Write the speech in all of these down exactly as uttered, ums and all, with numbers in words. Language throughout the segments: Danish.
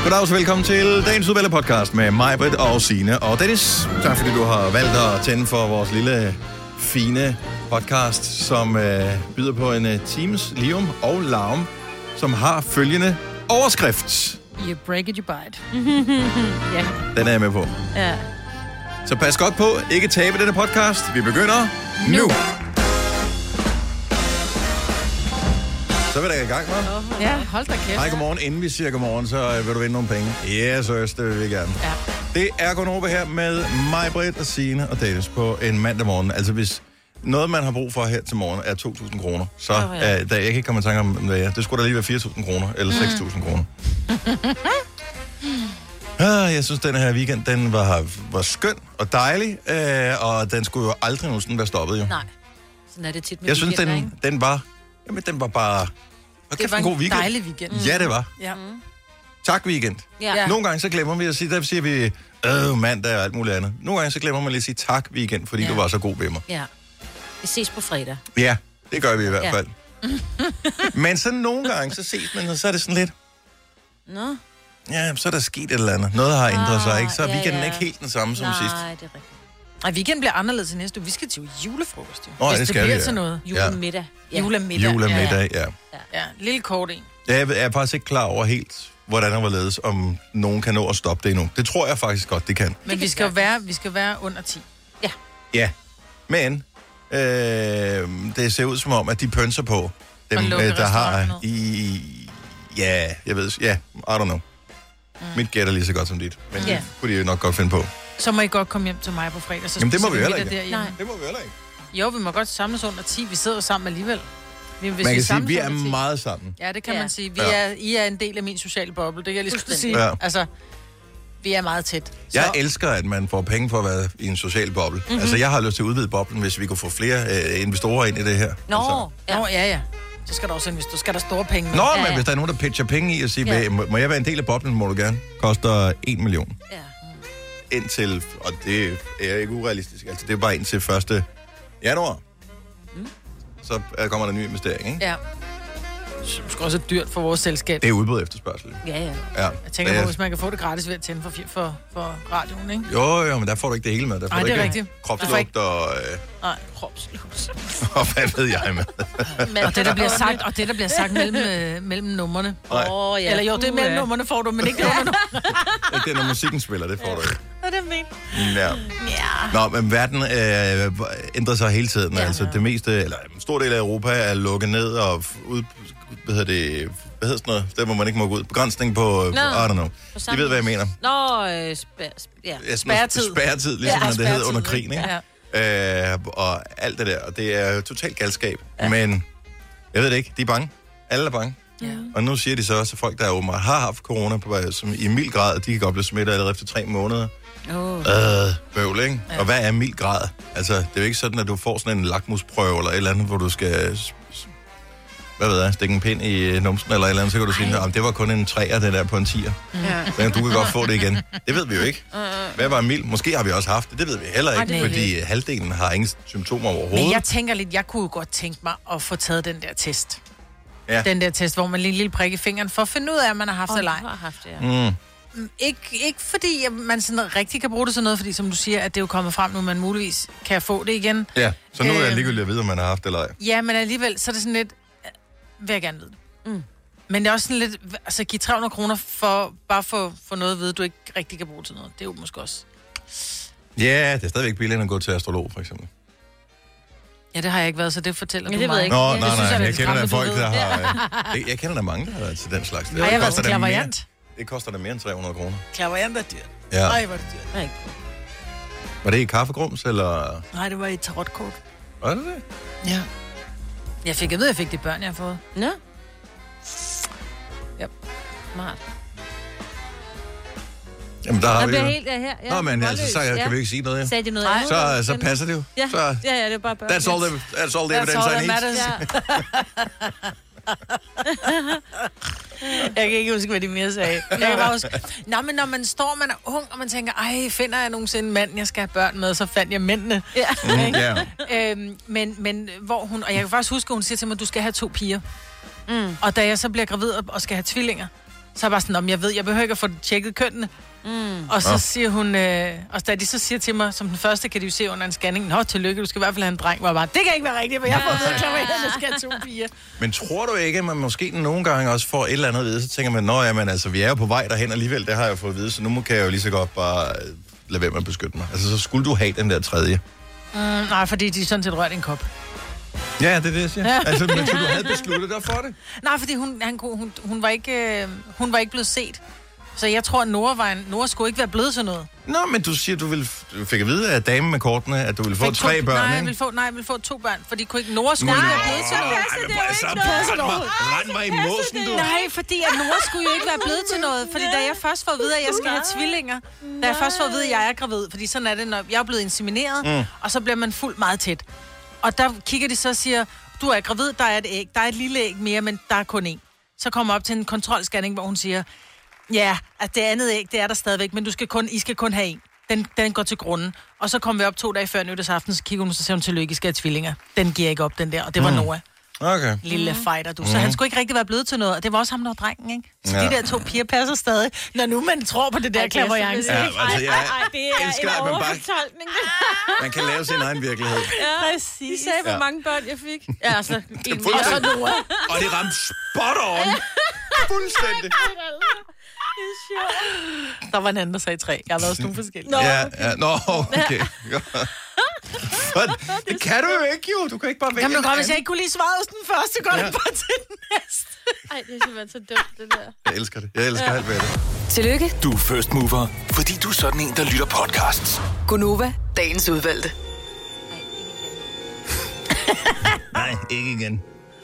Goddag og velkommen til dagens udvalgte podcast med mig, Britt og Signe og Dennis. Tak fordi du har valgt at tænde for vores lille, fine podcast, som øh, byder på en uh, times lium og larm, som har følgende overskrift. You break it, you bite. Ja. Den er jeg med på. Ja. Så pas godt på, ikke tabe denne podcast. Vi begynder nu. nu. Så vil der i gang, hva'? Ja, hold da kæft. Hej, godmorgen. Inden vi siger godmorgen, så vil du vinde nogle penge. Yes, yes, det vil vi gerne. Ja. Det er Gonova her med mig, Britt og Signe og Dennis på en mandag morgen. Altså hvis noget, man har brug for her til morgen, er to tusind kroner, så oh, ja. er, der, jeg kan ikke komme i tanke om, hvad jeg, det skulle da lige være fire tusind kroner, eller mm. seks tusind kroner. ah, jeg synes, den her weekend, den var, var skøn og dejlig, øh, og den skulle jo aldrig nogensinde være stoppet, jo. Nej, sådan er det tit med Jeg synes, weekender, den, den var, jamen, den var bare... Det var en, en god weekend. Dejlig weekend. Mm. Ja, det var. Ja. Mm. Tak, weekend. Ja. Nogle gange så glemmer vi at sige, der siger vi, øh, mandag og alt muligt andet. Nogle gange så glemmer man lige at sige tak, weekend, fordi ja. du var så god ved mig. Ja. Vi ses på fredag. Ja, det gør vi i hvert ja. fald. Men så nogle gange, så ses man, og så er det sådan lidt... Nå? Ja, så er der sket et eller andet. Noget har ændret sig, ikke? Så er ja, weekenden ja. ikke helt den samme som Nej, sidst. Nej, det er rigtigt. Ej, weekenden bliver anderledes til næste uge. Vi skal til julefrokost, jo. Nå, Hvis det det skal bliver vi, ja. til noget. Julemiddag. Ja. Julemiddag. Julemiddag, ja. Ja, ja. Lille kort en. Jeg er faktisk ikke klar over helt, hvordan der var ledes, om nogen kan nå at stoppe det endnu. Det tror jeg faktisk godt, det kan. Men vi skal jo være, vi skal være under ti. Ja. Ja, men øh, det ser ud som om, at de pønser på dem, øh, der har i... Ja, jeg ved, ja, I don't know. Mm. Mit gæt er lige så godt som dit, men yeah. det kunne de jo nok godt finde på. Så må I godt komme hjem til mig på fredag. Så Jamen det må vi heller ikke. Nej. Det må vi heller ikke. Jo, vi må godt samles under ti. Vi sidder jo sammen alligevel. Hvis man kan vi sige, at vi er meget sammen. Ja, det kan ja. man sige. Vi ja. er, I er en del af min sociale boble, det kan jeg lige skulle sige. Ja. Altså, vi er meget tæt. Så. Jeg elsker, at man får penge for at være i en social boble. Mm-hmm. Altså, jeg har lyst til at udvide boblen, hvis vi kunne få flere øh, investorer ind i det her. Nå, altså. ja. Nå, ja, ja. Så skal der også investere. Skal der store penge med. Nå, ja, men ja. hvis der er nogen, der pitcher penge i og siger, ja. må, må jeg være en del af boblen, må du gerne. Koster en million. Ja. Indtil, og det er ikke urealistisk, altså det er bare indtil første januar. Mm. Så kommer der en ny investering, ikke? Ja. Det er også dyrt for vores selskab. Det er udbud efterspørgsel. Ja, ja. ja. Jeg tænker er... på, hvis man kan få det gratis ved at tænde for, for, for radioen, ikke? Jo, jo, men der får du ikke det hele med. Der får Ej, du det er ikke rigtigt. kropslugt ikke... og... Øh... Nej, kropslugt. og hvad ved jeg med? og det, der bliver sagt, og det, der bliver sagt mellem, øh, mellem numrene. Oh, ja. Eller jo, det er mellem numrene får du, men ikke under numrene. Det er, når musikken spiller, det får du ikke. Hvad er det men? Ja. Ja. Nå, men verden øh, ændrer sig hele tiden. Ja. Altså det meste, eller en stor del af Europa er lukket ned og ud, hvad hedder det, hvad hedder sådan noget, der hvor man ikke må gå ud. Begrænsning på, no. I don't know. I ved, hvad jeg mener. Nå, øh, spær, ja. Ja, spærretid. Spærretid, ligesom ja, det hed under krigen, ikke? Ja. Øh, og alt det der, og det er totalt galskab. Ja. Men, jeg ved det ikke, de er bange. Alle er bange. Ja. Og nu siger de så også, at folk, der åbenbart har haft corona på vej, som i mild grad, de kan godt blive smittet allerede efter tre måneder. Oh. Øh, bøvl, ikke? Ja. Og hvad er mild grad? Altså, det er jo ikke sådan, at du får sådan en lakmusprøve eller et eller andet, hvor du skal, hvad ved jeg, stikke en pind i numsen eller et eller andet, så kan du sige, at det var kun en treer, det der på en tier. Ja. Så du kan godt få det igen. Det ved vi jo ikke. Hvad var mild? Måske har vi også haft det, det ved vi heller ikke, Ej, fordi halvdelen har ingen symptomer overhovedet. Men jeg tænker lidt, jeg kunne godt tænke mig at få taget den der test. Ja. Den der test, hvor man lige en lille prik i fingeren, for at finde ud af, at man har haft oh, det eller ej. har haft det, ja. Mm. Ikke, ikke fordi man sådan rigtig kan bruge det sådan noget, fordi som du siger, at det er jo kommet frem nu, man muligvis kan få det igen. Ja, så nu er jeg øh, ligegyldigt at vide, om man har haft det eller ej. Ja, men alligevel, så er det sådan lidt, vil jeg gerne vide det. Mm. Men det er også sådan lidt, altså give tre hundrede kroner for, bare for, for noget at vide, du ikke rigtig kan bruge til noget. Det er jo måske også. Ja, det er stadigvæk billigere end at gå til astrolog, for eksempel. Ja, det har jeg ikke været, så det fortæller ja, du det mig. Ikke. Nå, ja, nej, nej, synes, jeg, jeg, jeg kender der folk, der har... jeg, jeg kender der mange, der har været til den slags. Har jeg været til klaverjant? Det koster da mere end tre hundrede kroner. Klaverjant er dyrt. Ja. Nej, var det dyrt. Nej. Var det i kaffegrums, eller...? Nej, det var i tarotkort. Var det det? Ja. Jeg fik, jeg ved, jeg fik de børn, jeg har fået. Nå. Ja. Smart. Jamen, der har jeg vi bliver jo... helt ja, her. Ja, Nå, men altså, så jeg, kan vi ikke sige noget, ja. Sagde de noget andet? Så, så passer det jo. Ja, så, ja, ja, det er bare børn. That's all the, that's all the evidence all I need. Ja. Jeg kan ikke huske, hvad de mere sagde. Jeg kan bare huske, nå, men når man står, man er ung, og man tænker, ej, finder jeg nogensinde en mand, jeg skal have børn med, så fandt jeg mændene. Ja. Mm, yeah. øhm, men, men hvor hun, og jeg kan faktisk huske, at hun siger til mig, du skal have to piger. Mm. Og da jeg så bliver gravid og skal have tvillinger, Så er jeg bare sådan, om jeg ved, jeg behøver ikke at få tjekket kønnene. Mm. Og så Nå. siger hun, øh, og da de så siger til mig, som den første kan de jo se under en scanning, nå, tillykke, du skal i hvert fald have en dreng. Hvor jeg bare, det kan ikke være rigtigt, for jeg får ved at klaverende, skal have to piger. Men tror du ikke, at man måske nogle gange også får et eller andet at vide, så tænker man, nå ja, men altså, vi er jo på vej derhen alligevel, det har jeg jo fået at vide, så nu kan jeg jo lige så godt bare øh, lade være med at beskytte mig. Altså, så skulle du have den der tredje. Mm, nej, fordi de er sådan set rørt i en kop. Ja, det er det, jeg siger. Altså, men så du havde besluttet dig for det? Nej, fordi hun, han, hun, hun, var ikke, øh, hun var ikke blevet set. Så jeg tror, at Nora, var en, Nora skulle ikke være blevet sådan noget. Nå, men du siger, du, ville, du fik at vide af damen med kortene, at du ville få Fik tre to, børn, nej, ikke? jeg ville få, nej, jeg ville få to børn, fordi kunne ikke, Nora skulle ikke være blevet til noget. passer det jo ikke noget. Rend mig i måsen, du. Nej, fordi at Nora skulle jo ikke være blevet til noget. Fordi da jeg først får at vide, at jeg skal have tvillinger, da jeg først får at vide, at jeg er gravid, fordi sådan er det, når jeg er blevet insemineret, mm. og så bliver man fuldt meget tæt. Og der kigger de så og siger, du er gravid, der er et æg, der er et lille æg mere, men der er kun én. Så kommer op til en kontrolscanning, hvor hun siger, ja, at det andet æg, det er der stadigvæk, men du skal kun, I skal kun have en. Den, den går til grunden. Og så kom vi op to dage før nytårsaften, så kigger hun, så siger hun, tillykke, I skal have tvillinger. Den giver ikke op, den der, og det var Mm. Noah. Okay. Lille fighter, du. Så han skulle ikke rigtig være blevet til noget, og det var også ham, der var drengen, ikke? Så Ja. de der to piger passer stadig, når nu man tror på det der klaverjance. Ja, altså, jeg Ej, det er elsker, en at man bare- overfortolkning. man kan lave sin egen virkelighed. Ja, Præcis. de sagde, hvor Ja. mange børn jeg fik. Ja, altså, en fuldstændig. og så Noah. Og det ramte spot on. Fuldstændig. Der var en anden, der sagde tre. Jeg har været også nogle forskellige. Nå. Ja, ja. Nå, okay. But, det kan du jo ikke, jo. Du kan ikke bare vælge Jamen, en godt, hvis anden. jeg ikke kunne lide svaret hos den første, går Ja. det bare til den næste. Ej, det er simpelthen så dumt, det der. Jeg elsker det. Jeg elsker ja. alt ved det. Tillykke, Du er first mover, fordi du er sådan en, der lytter podcasts. Gunova, dagens udvalgte. Nej, ikke igen.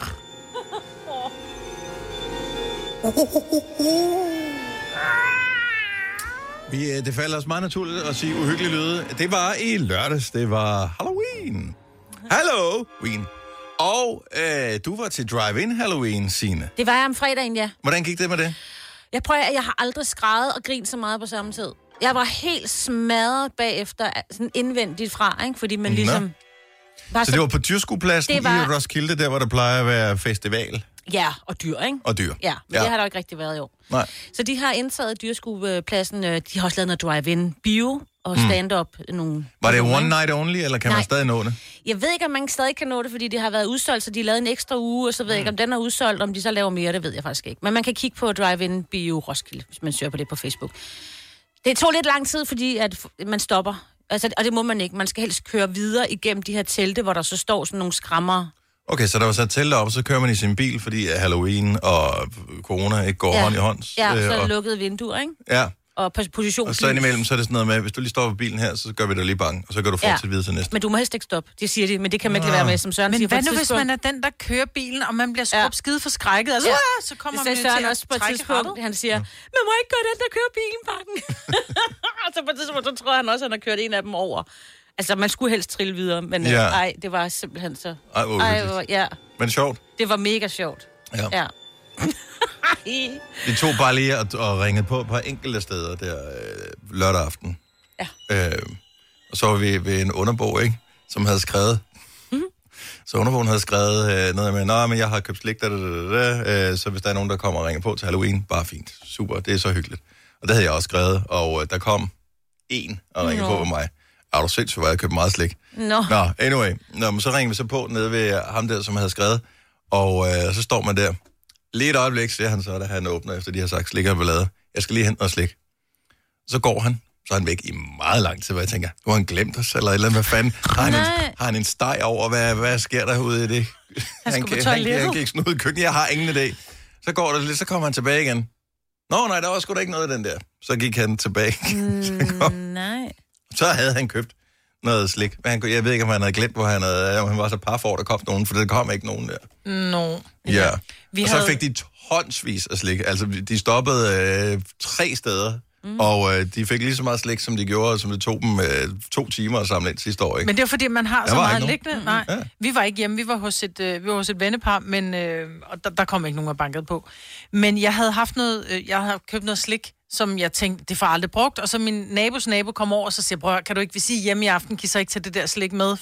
Vi, øh, det falder os meget naturligt at sige uhyggelige lyde. Det var i lørdags. Det var Halloween. Halloween. Og øh, du var til Drive-In Halloween, Signe. Det var jeg om fredagen, ja. Hvordan gik det med det? Jeg prøver, at jeg har aldrig skrædet og grint så meget på samme tid. Jeg var helt smadret bagefter, sådan indvendigt fra, ikke? Fordi man Nå. ligesom... Var Så det var på Dyrskuepladsen Det var- i Roskilde, der hvor der plejer at være festival Ja, og dyr, ikke? og dyr. Ja, men ja. Det har der jo ikke rigtig været i år. Nej. Så de har indtaget dyrskuepladsen. øh, De har også lavet noget drive-in bio og stand-up. Mm. Nogle Var det nogle, one ikke? night only, eller kan man Nej. stadig nå det? Jeg ved ikke, om man stadig kan nå det, fordi det har været udsolgt, så de har lavet en ekstra uge, og så ved jeg ikke, om den er udsolgt, om de så laver mere, det ved jeg faktisk ikke. Men man kan kigge på drive-in bio Roskilde, hvis man søger på det på Facebook. Det tog lidt lang tid, fordi at man stopper. Altså, og det må man ikke. Man skal helst køre videre igennem de her telte, hvor der så står sådan nogle skrammer. Okay, så der var sat telt op, og så kører man i sin bil, fordi Halloween og corona ikke går Ja. hånd i hånd. Ja, så er og, det lukkede vinduer, ikke? ja, Og pos- position. og så indimellem, så er det sådan noget med, hvis du lige står på bilen her, så gør vi dig lige bange, og så kan du fortsætte ja. videre til næste. Men du må helst ikke stoppe, det siger de, men det kan man ikke lade være med, som Søren Men siger på hvad et nu, hvis tidspunkt. man er den, der kører bilen, og man bliver Ja. skrubt skide forskrækket? Altså, Ja. ja. så kommer Det man sagde jo Søren til også på at et trække tidspunkt, rattet. han siger, man må ikke gøre den, der kører bilen, bakken. Og så på et tidspunkt, så tror han også, at han har kørt en af dem over. Altså, man skulle helst trille videre, men Ja. ja. ej, det var simpelthen så... Ej, hvor Ej, uhyggeligt. hvor, ja, Men sjovt. det var mega sjovt. Ja. Ja. Vi tog bare lige og, og ringede på på enkelte steder der øh, lørdag aften. Ja. Øh, og så var vi ved en underbog, ikke? Som havde skrevet... Mm-hmm. Så underbogen havde skrevet øh, noget med, nå, men jeg har købt slik, da, da, da, da, øh, så hvis der er nogen, der kommer og ringer på til Halloween, bare fint. Super, det er så hyggeligt. Og det havde jeg også skrevet, og øh, der kom en og ringede Nå. på på mig. Er du sindssygt, hvor jeg købte meget slik? Nå. Nå, anyway. Nå, men så ringede vi så på nede ved ham der, som havde skrevet. Og øh, så står man der. Lige et øjeblik, siger han så, da han åbner, efter de har sagt slik og ballade. Jeg skal lige hente noget slik. Så går han. Så er han væk i meget lang tid, hvor jeg tænker, nu har han glemt os, eller et eller andet, hvad fanden? Har han, en, har han en steg over, hvad, hvad sker der ude i det? Han skulle på han, toilettet. han gik sådan ud i køkkenet, jeg har ingen idé. Så går det lidt, så kommer han tilbage igen. Nå, nej, der var sgu da ikke noget af den der. Så gik han tilbage. så, kom, Nej. så havde han købt noget slik. Men han, jeg ved ikke, om han havde glemt, hvor han havde, om han var så par for, der kom nogen, for der kom ikke nogen der. Nå. Ja. Vi Og så havde- fik de tonsvis af slik. Altså, de stoppede øh, tre steder, mm. og øh, de fik lige så meget slik, som de gjorde, som det tog dem øh, to timer at samle ind sidste år, ikke? Men det er fordi, man har Der så var meget ikke nogen. liggende. Nej, Ja. vi var ikke hjemme. Vi var hos et, øh, vi var hos et vennepar, men øh, og der, der kom ikke nogen og bankede på. Men jeg havde haft noget, øh, jeg havde købt noget slik, som jeg tænkte, det får jeg aldrig brugt. Og så min nabos nabo kom over, og så siger, bror, kan du ikke vil sige hjemme i aften, kan I så ikke tage det der slik med? Fordi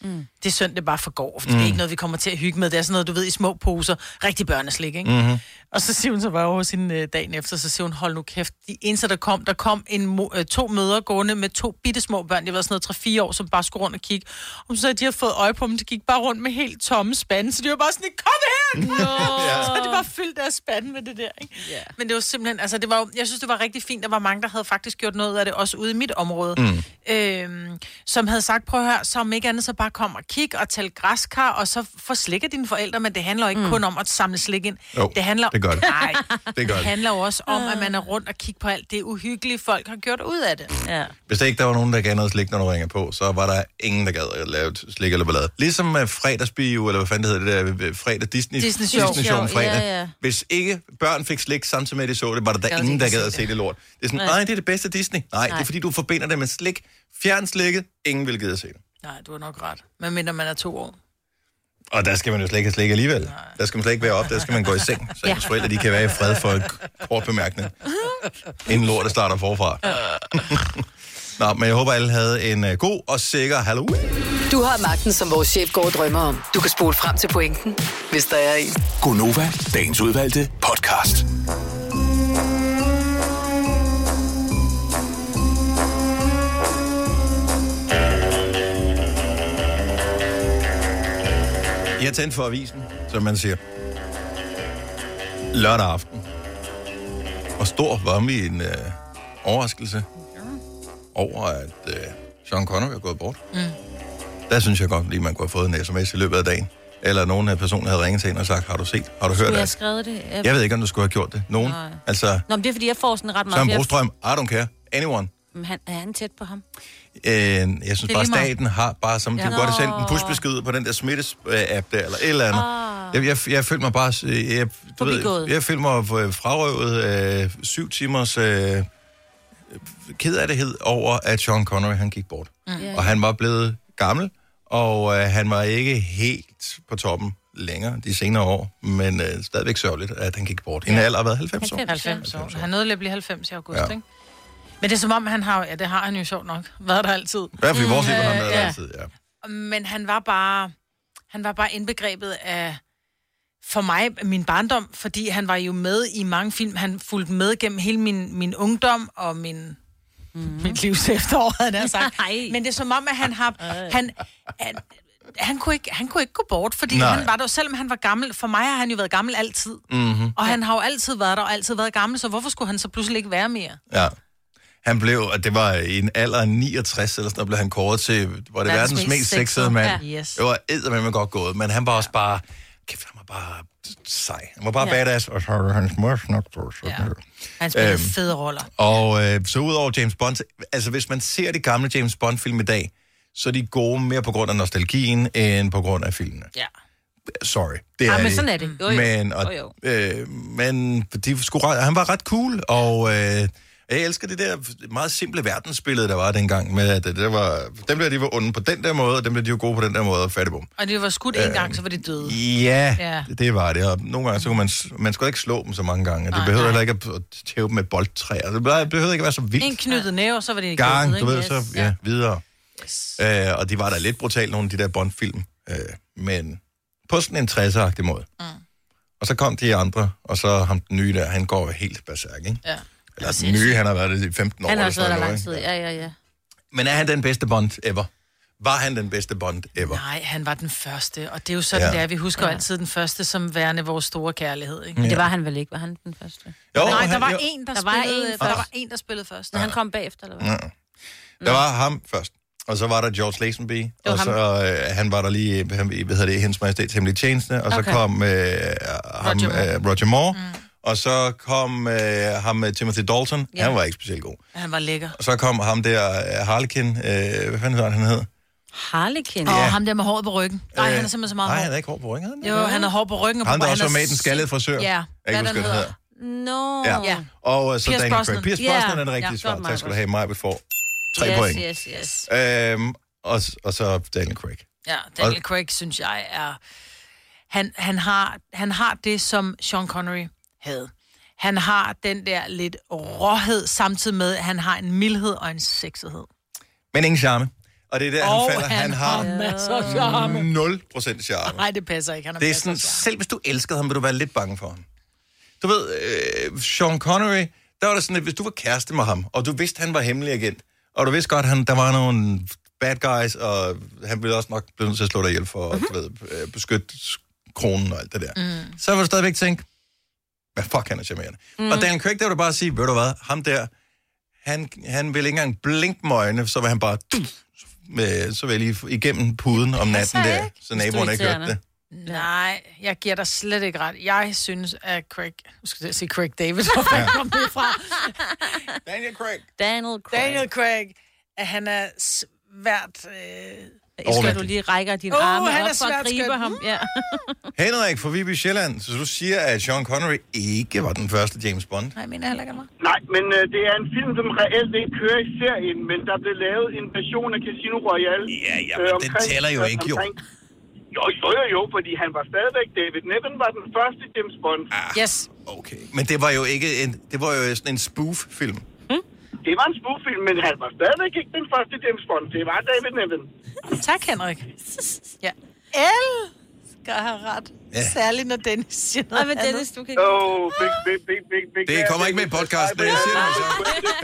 Mm. Det er synd, det bare forgår, for mm. det er ikke noget, vi kommer til at hygge med. Det er sådan noget, du ved, i små poser. Rigtig børneslik, ikke? Mm-hmm. Og så siger hun så bare over sin øh, dagen efter, så siger hun, hold nu kæft. De eneste, der kom, der kom en, øh, to mødre gående med to bittesmå børn. Det var sådan noget tre fire år, som bare skulle rundt og kigge. Og så sagde, de har fået øje på dem, de gik bare rundt med helt tomme spande. Så de var bare sådan, kom her! No. Så de bare fyldt deres spande med det der, ikke? Yeah. Men det var simpelthen, altså det var jo, jeg synes, det var rigtig fint. Der var mange, der havde faktisk gjort noget af det, også ude i mit område. Mm. Øhm, som havde sagt, prøv at høre, så om ikke andet, så bare kom og kig og tæl græskar, og så få slik af dine forældre, men det handler jo ikke mm. kun om at samle slik ind. Jo, det handler det gør det. Nej, det, gør det handler jo også om, at man er rundt og kigge på alt det uhyggelige, folk har gjort ud af det. Ja. Hvis der ikke der var nogen, der gav noget slik, når du ringer på, så var der ingen, der gad at lave slik eller ballade. Ligesom med fredagsbio, eller hvad fanden det hedder det der, fredag Disney, Disney Show. Disney Show fredag. Ja, ja. Hvis ikke børn fik slik samtidig med, at de så det, var der, der ingen, der gad at se det lort. Det er sådan, nej, det er det bedste Disney. Nej, Nej, det er fordi, du forbinder det med slik. Fjern slikket, ingen vil gide at se det. Nej, du har nok ret. Men mindre man er to år. Og der skal man jo slet ikke have slik alligevel. Nej. Der skal man slet ikke være op, der skal man gå i seng. Så ens forældre, de kan være i fred for en kort bemærkning. Inden lortet starter forfra. Nå, men jeg håber, alle havde en uh, god og sikker Halloween. Du har magten, som vores chef går og drømmer om. Du kan spole frem til pointen, hvis der er en. Gonova, dagens udvalgte podcast. Jeg tændte for avisen, som man siger. Lørdag aften. Og stor var med en øh, overraskelse over, at øh, Sean Connery er gået bort. Mm. Der synes jeg godt lige, man kunne have fået en sms i løbet af dagen. Eller nogen af personen havde ringet til en og sagt, har du set, har du hørt det? Skulle jeg skrevet det? Jeg... jeg ved ikke, om du skulle have gjort det. Nogen? Nej. Altså... Nå, men det er, fordi jeg får sådan ret meget... Søren Brostrøm, I don't care. Anyone. Men han, er han tæt på ham? Øh, jeg synes bare, staten har bare, som ja. de godt have sendt en pushbesked på den der smittes-app der, eller et eller andet. Oh. Jeg, jeg, jeg følte mig bare... Jeg, du ved, jeg følte mig frarøvet øh, syv timers øh, ked af det over, at Sean Connery, han gik bort. Mm. Og han var blevet gammel, og øh, han var ikke helt på toppen længere de senere år, men øh, stadigvæk sørgeligt, at han gik bort. Hende ja. alder har været halvfems år. halvfems år. Han nåede at blive halvfems i august, ja. ikke? Men det er som om, han har, ja, det har han jo sjovt nok, været der altid. I hvert fald i vores liv, han har været der ja. altid, ja. Men han var bare, han var bare indbegrebet af, for mig, min barndom, fordi han var jo med i mange film. Han fulgte med gennem hele min, min ungdom og min, mm. mit livs efterår, havde han sagt. Men det er som om, at han har, han, han, han, kunne ikke, han kunne ikke gå bort, fordi Nej. han var der, selvom han var gammel. For mig har han jo været gammel altid. Mm-hmm. Og han har jo altid været der og altid været gammel, så hvorfor skulle han så pludselig ikke være mere? Ja. Han blev, og det var i en alder af niogtres, eller sådan, der blev han kåret til, var det verdens, verdens mest sexede mand. Ja. Yes. Det var eddermame godt gået, men han var også bare, kæft, han var bare sej. Han var bare ja. badass, og så var hans mor nok på. Ja. Han spillede øhm, fede roller. Og øh, så udover James Bond, altså hvis man ser de gamle James Bond-film i dag, så er de gode mere på grund af nostalgien, end på grund af filmene. Ja. Sorry. Det ja, er men de. sådan er det. Jo, jo. Men, og, jo, jo. Øh, men de skulle, han var ret cool, og... Øh, jeg elsker det der meget simple verdensbillede, der var dengang, med at det var, dem der, de var onde på den der måde, og dem der, de var gode på den der måde, og fattigbom. Og de var skudt en øh, gang, så var de døde. Ja, ja, det var det, og nogle gange, så kunne man, man skulle ikke slå dem så mange gange, det behøvede heller ikke at tæve dem med boldtræer, det behøvede ikke at være så vildt. En knyttet næve, så var det ikke gang, knyttet, du ved, yes. så ja, videre. Yes. Øh, og de var da lidt brutalt, nogle af de der Bond-film, øh, men på sådan en tresser-agtig måde. Mm. Og så kom de andre, og så ham den nye der, han går helt berserk, ikke? Ja. Eller den nye, han har været det i femten år. Han har også været der lang tid, ja, ja, ja. Men er han den bedste Bond ever? Var han den bedste Bond ever? Nej, han var den første, og det er jo sådan, ja. det er. Vi husker ja. altid den første som værende vores store kærlighed, ikke? Men det var han vel ikke? Var han den første? Jo, Nej, der var han, en, der, der spillede, var en, der var en, der spillede først. Men ja. han kom bagefter, eller hvad? Ja. Der var ham først. Og så var der George Lazenby, og så øh, han var der lige, hvad hedder det, Hendes Majestæts Hemmelige Tjeneste, og okay. så kom øh, ham, Roger Moore. Øh, Roger Moore. Mm. Og så kom øh, ham med Timothy Dalton. Ja. Han var ikke specielt god. Han var lækker. Og så kom ham der, uh, Harlequin. Øh, hvad fanden hedder han hed? Harlequin? Åh, ja. oh, ham der med håret på ryggen. Nej, øh, han er simpelthen så meget nej, hår. han er ikke hår på ryggen. Han jo, han har hår på ryggen. Og han der også var med den skaldede frisør. Ja, hvad den hedder. Nå. Ja. ja. Og uh, så Pierce Daniel Brosnan. Craig. Pierce yeah. Brosnan er den rigtige svar. Tak skal du have. Mig får tre yes, point. Yes, yes, øhm, og, og så Daniel Craig. Ja, Daniel og, Craig, synes jeg, er... Han, han, har, han har det, som Sean Connery havde. Han har den der lidt råhed, samtidig med, at han har en mildhed og en sexighed. Men ingen charme. Og det er der, Og han falder. Han, han har har masser af charme. nul procent charme. Nej, det passer ikke. Han har Det er masser af sådan, charme. selv hvis du elskede ham, vil du være lidt bange for ham. Du ved, øh, Sean Connery, der var det sådan, at hvis du var kæreste med ham, og du vidste, han var hemmelig agent, og du vidste godt, at der var nogle bad guys, og han ville også nok blive nødt til at slå dig ihjel for at du ved, øh, beskytte kronen og alt det der. Mm. Så vil du stadigvæk tænke, hvad fuck, han er charmerende. Mm. Og Daniel Craig, der vil du bare sige, ved du hvad, ham der, han, han vil ikke engang blinke med øjnene, så vil han bare med, så vil lige igennem puden om natten der, så naboerne ikke hørte det. Nej, jeg giver dig slet ikke ret. Jeg synes, at Craig... Nu skal jeg sige Craig David, hvor ja. kom det fra? Daniel Craig. Daniel Craig. Daniel Craig, at han er svært... Øh... Skal du lige række din oh, arme han op er for at svært gribe skøn. ham? Ja. Henrik fra Viby Sjælland, så du siger, at Sean Connery ikke var den første James Bond? Nej, jeg mener heller ikke mig. Nej, men øh, det er en film, som reelt ikke kører i serien, men der blev lavet en version af Casino Royale. Ja, ja, men den tæller jo ikke, jo. Jo, jo, jo, jo, fordi han var stadigvæk... David Niven var den første James Bond. Ah, yes. Okay, men det var jo ikke en... Det var jo sådan en spoof-film. Hmm? Det var en spoof-film, men han var stadigvæk ikke den første James Bond. Det var David Niven. Tak, Henrik. Ja. Elsker have ret. Ja. Særligt, når Dennis siger noget. Ej, men Dennis, du kan ikke... Oh, big, big, big, big, big, det kommer ikke med i podcasten, det siger du så.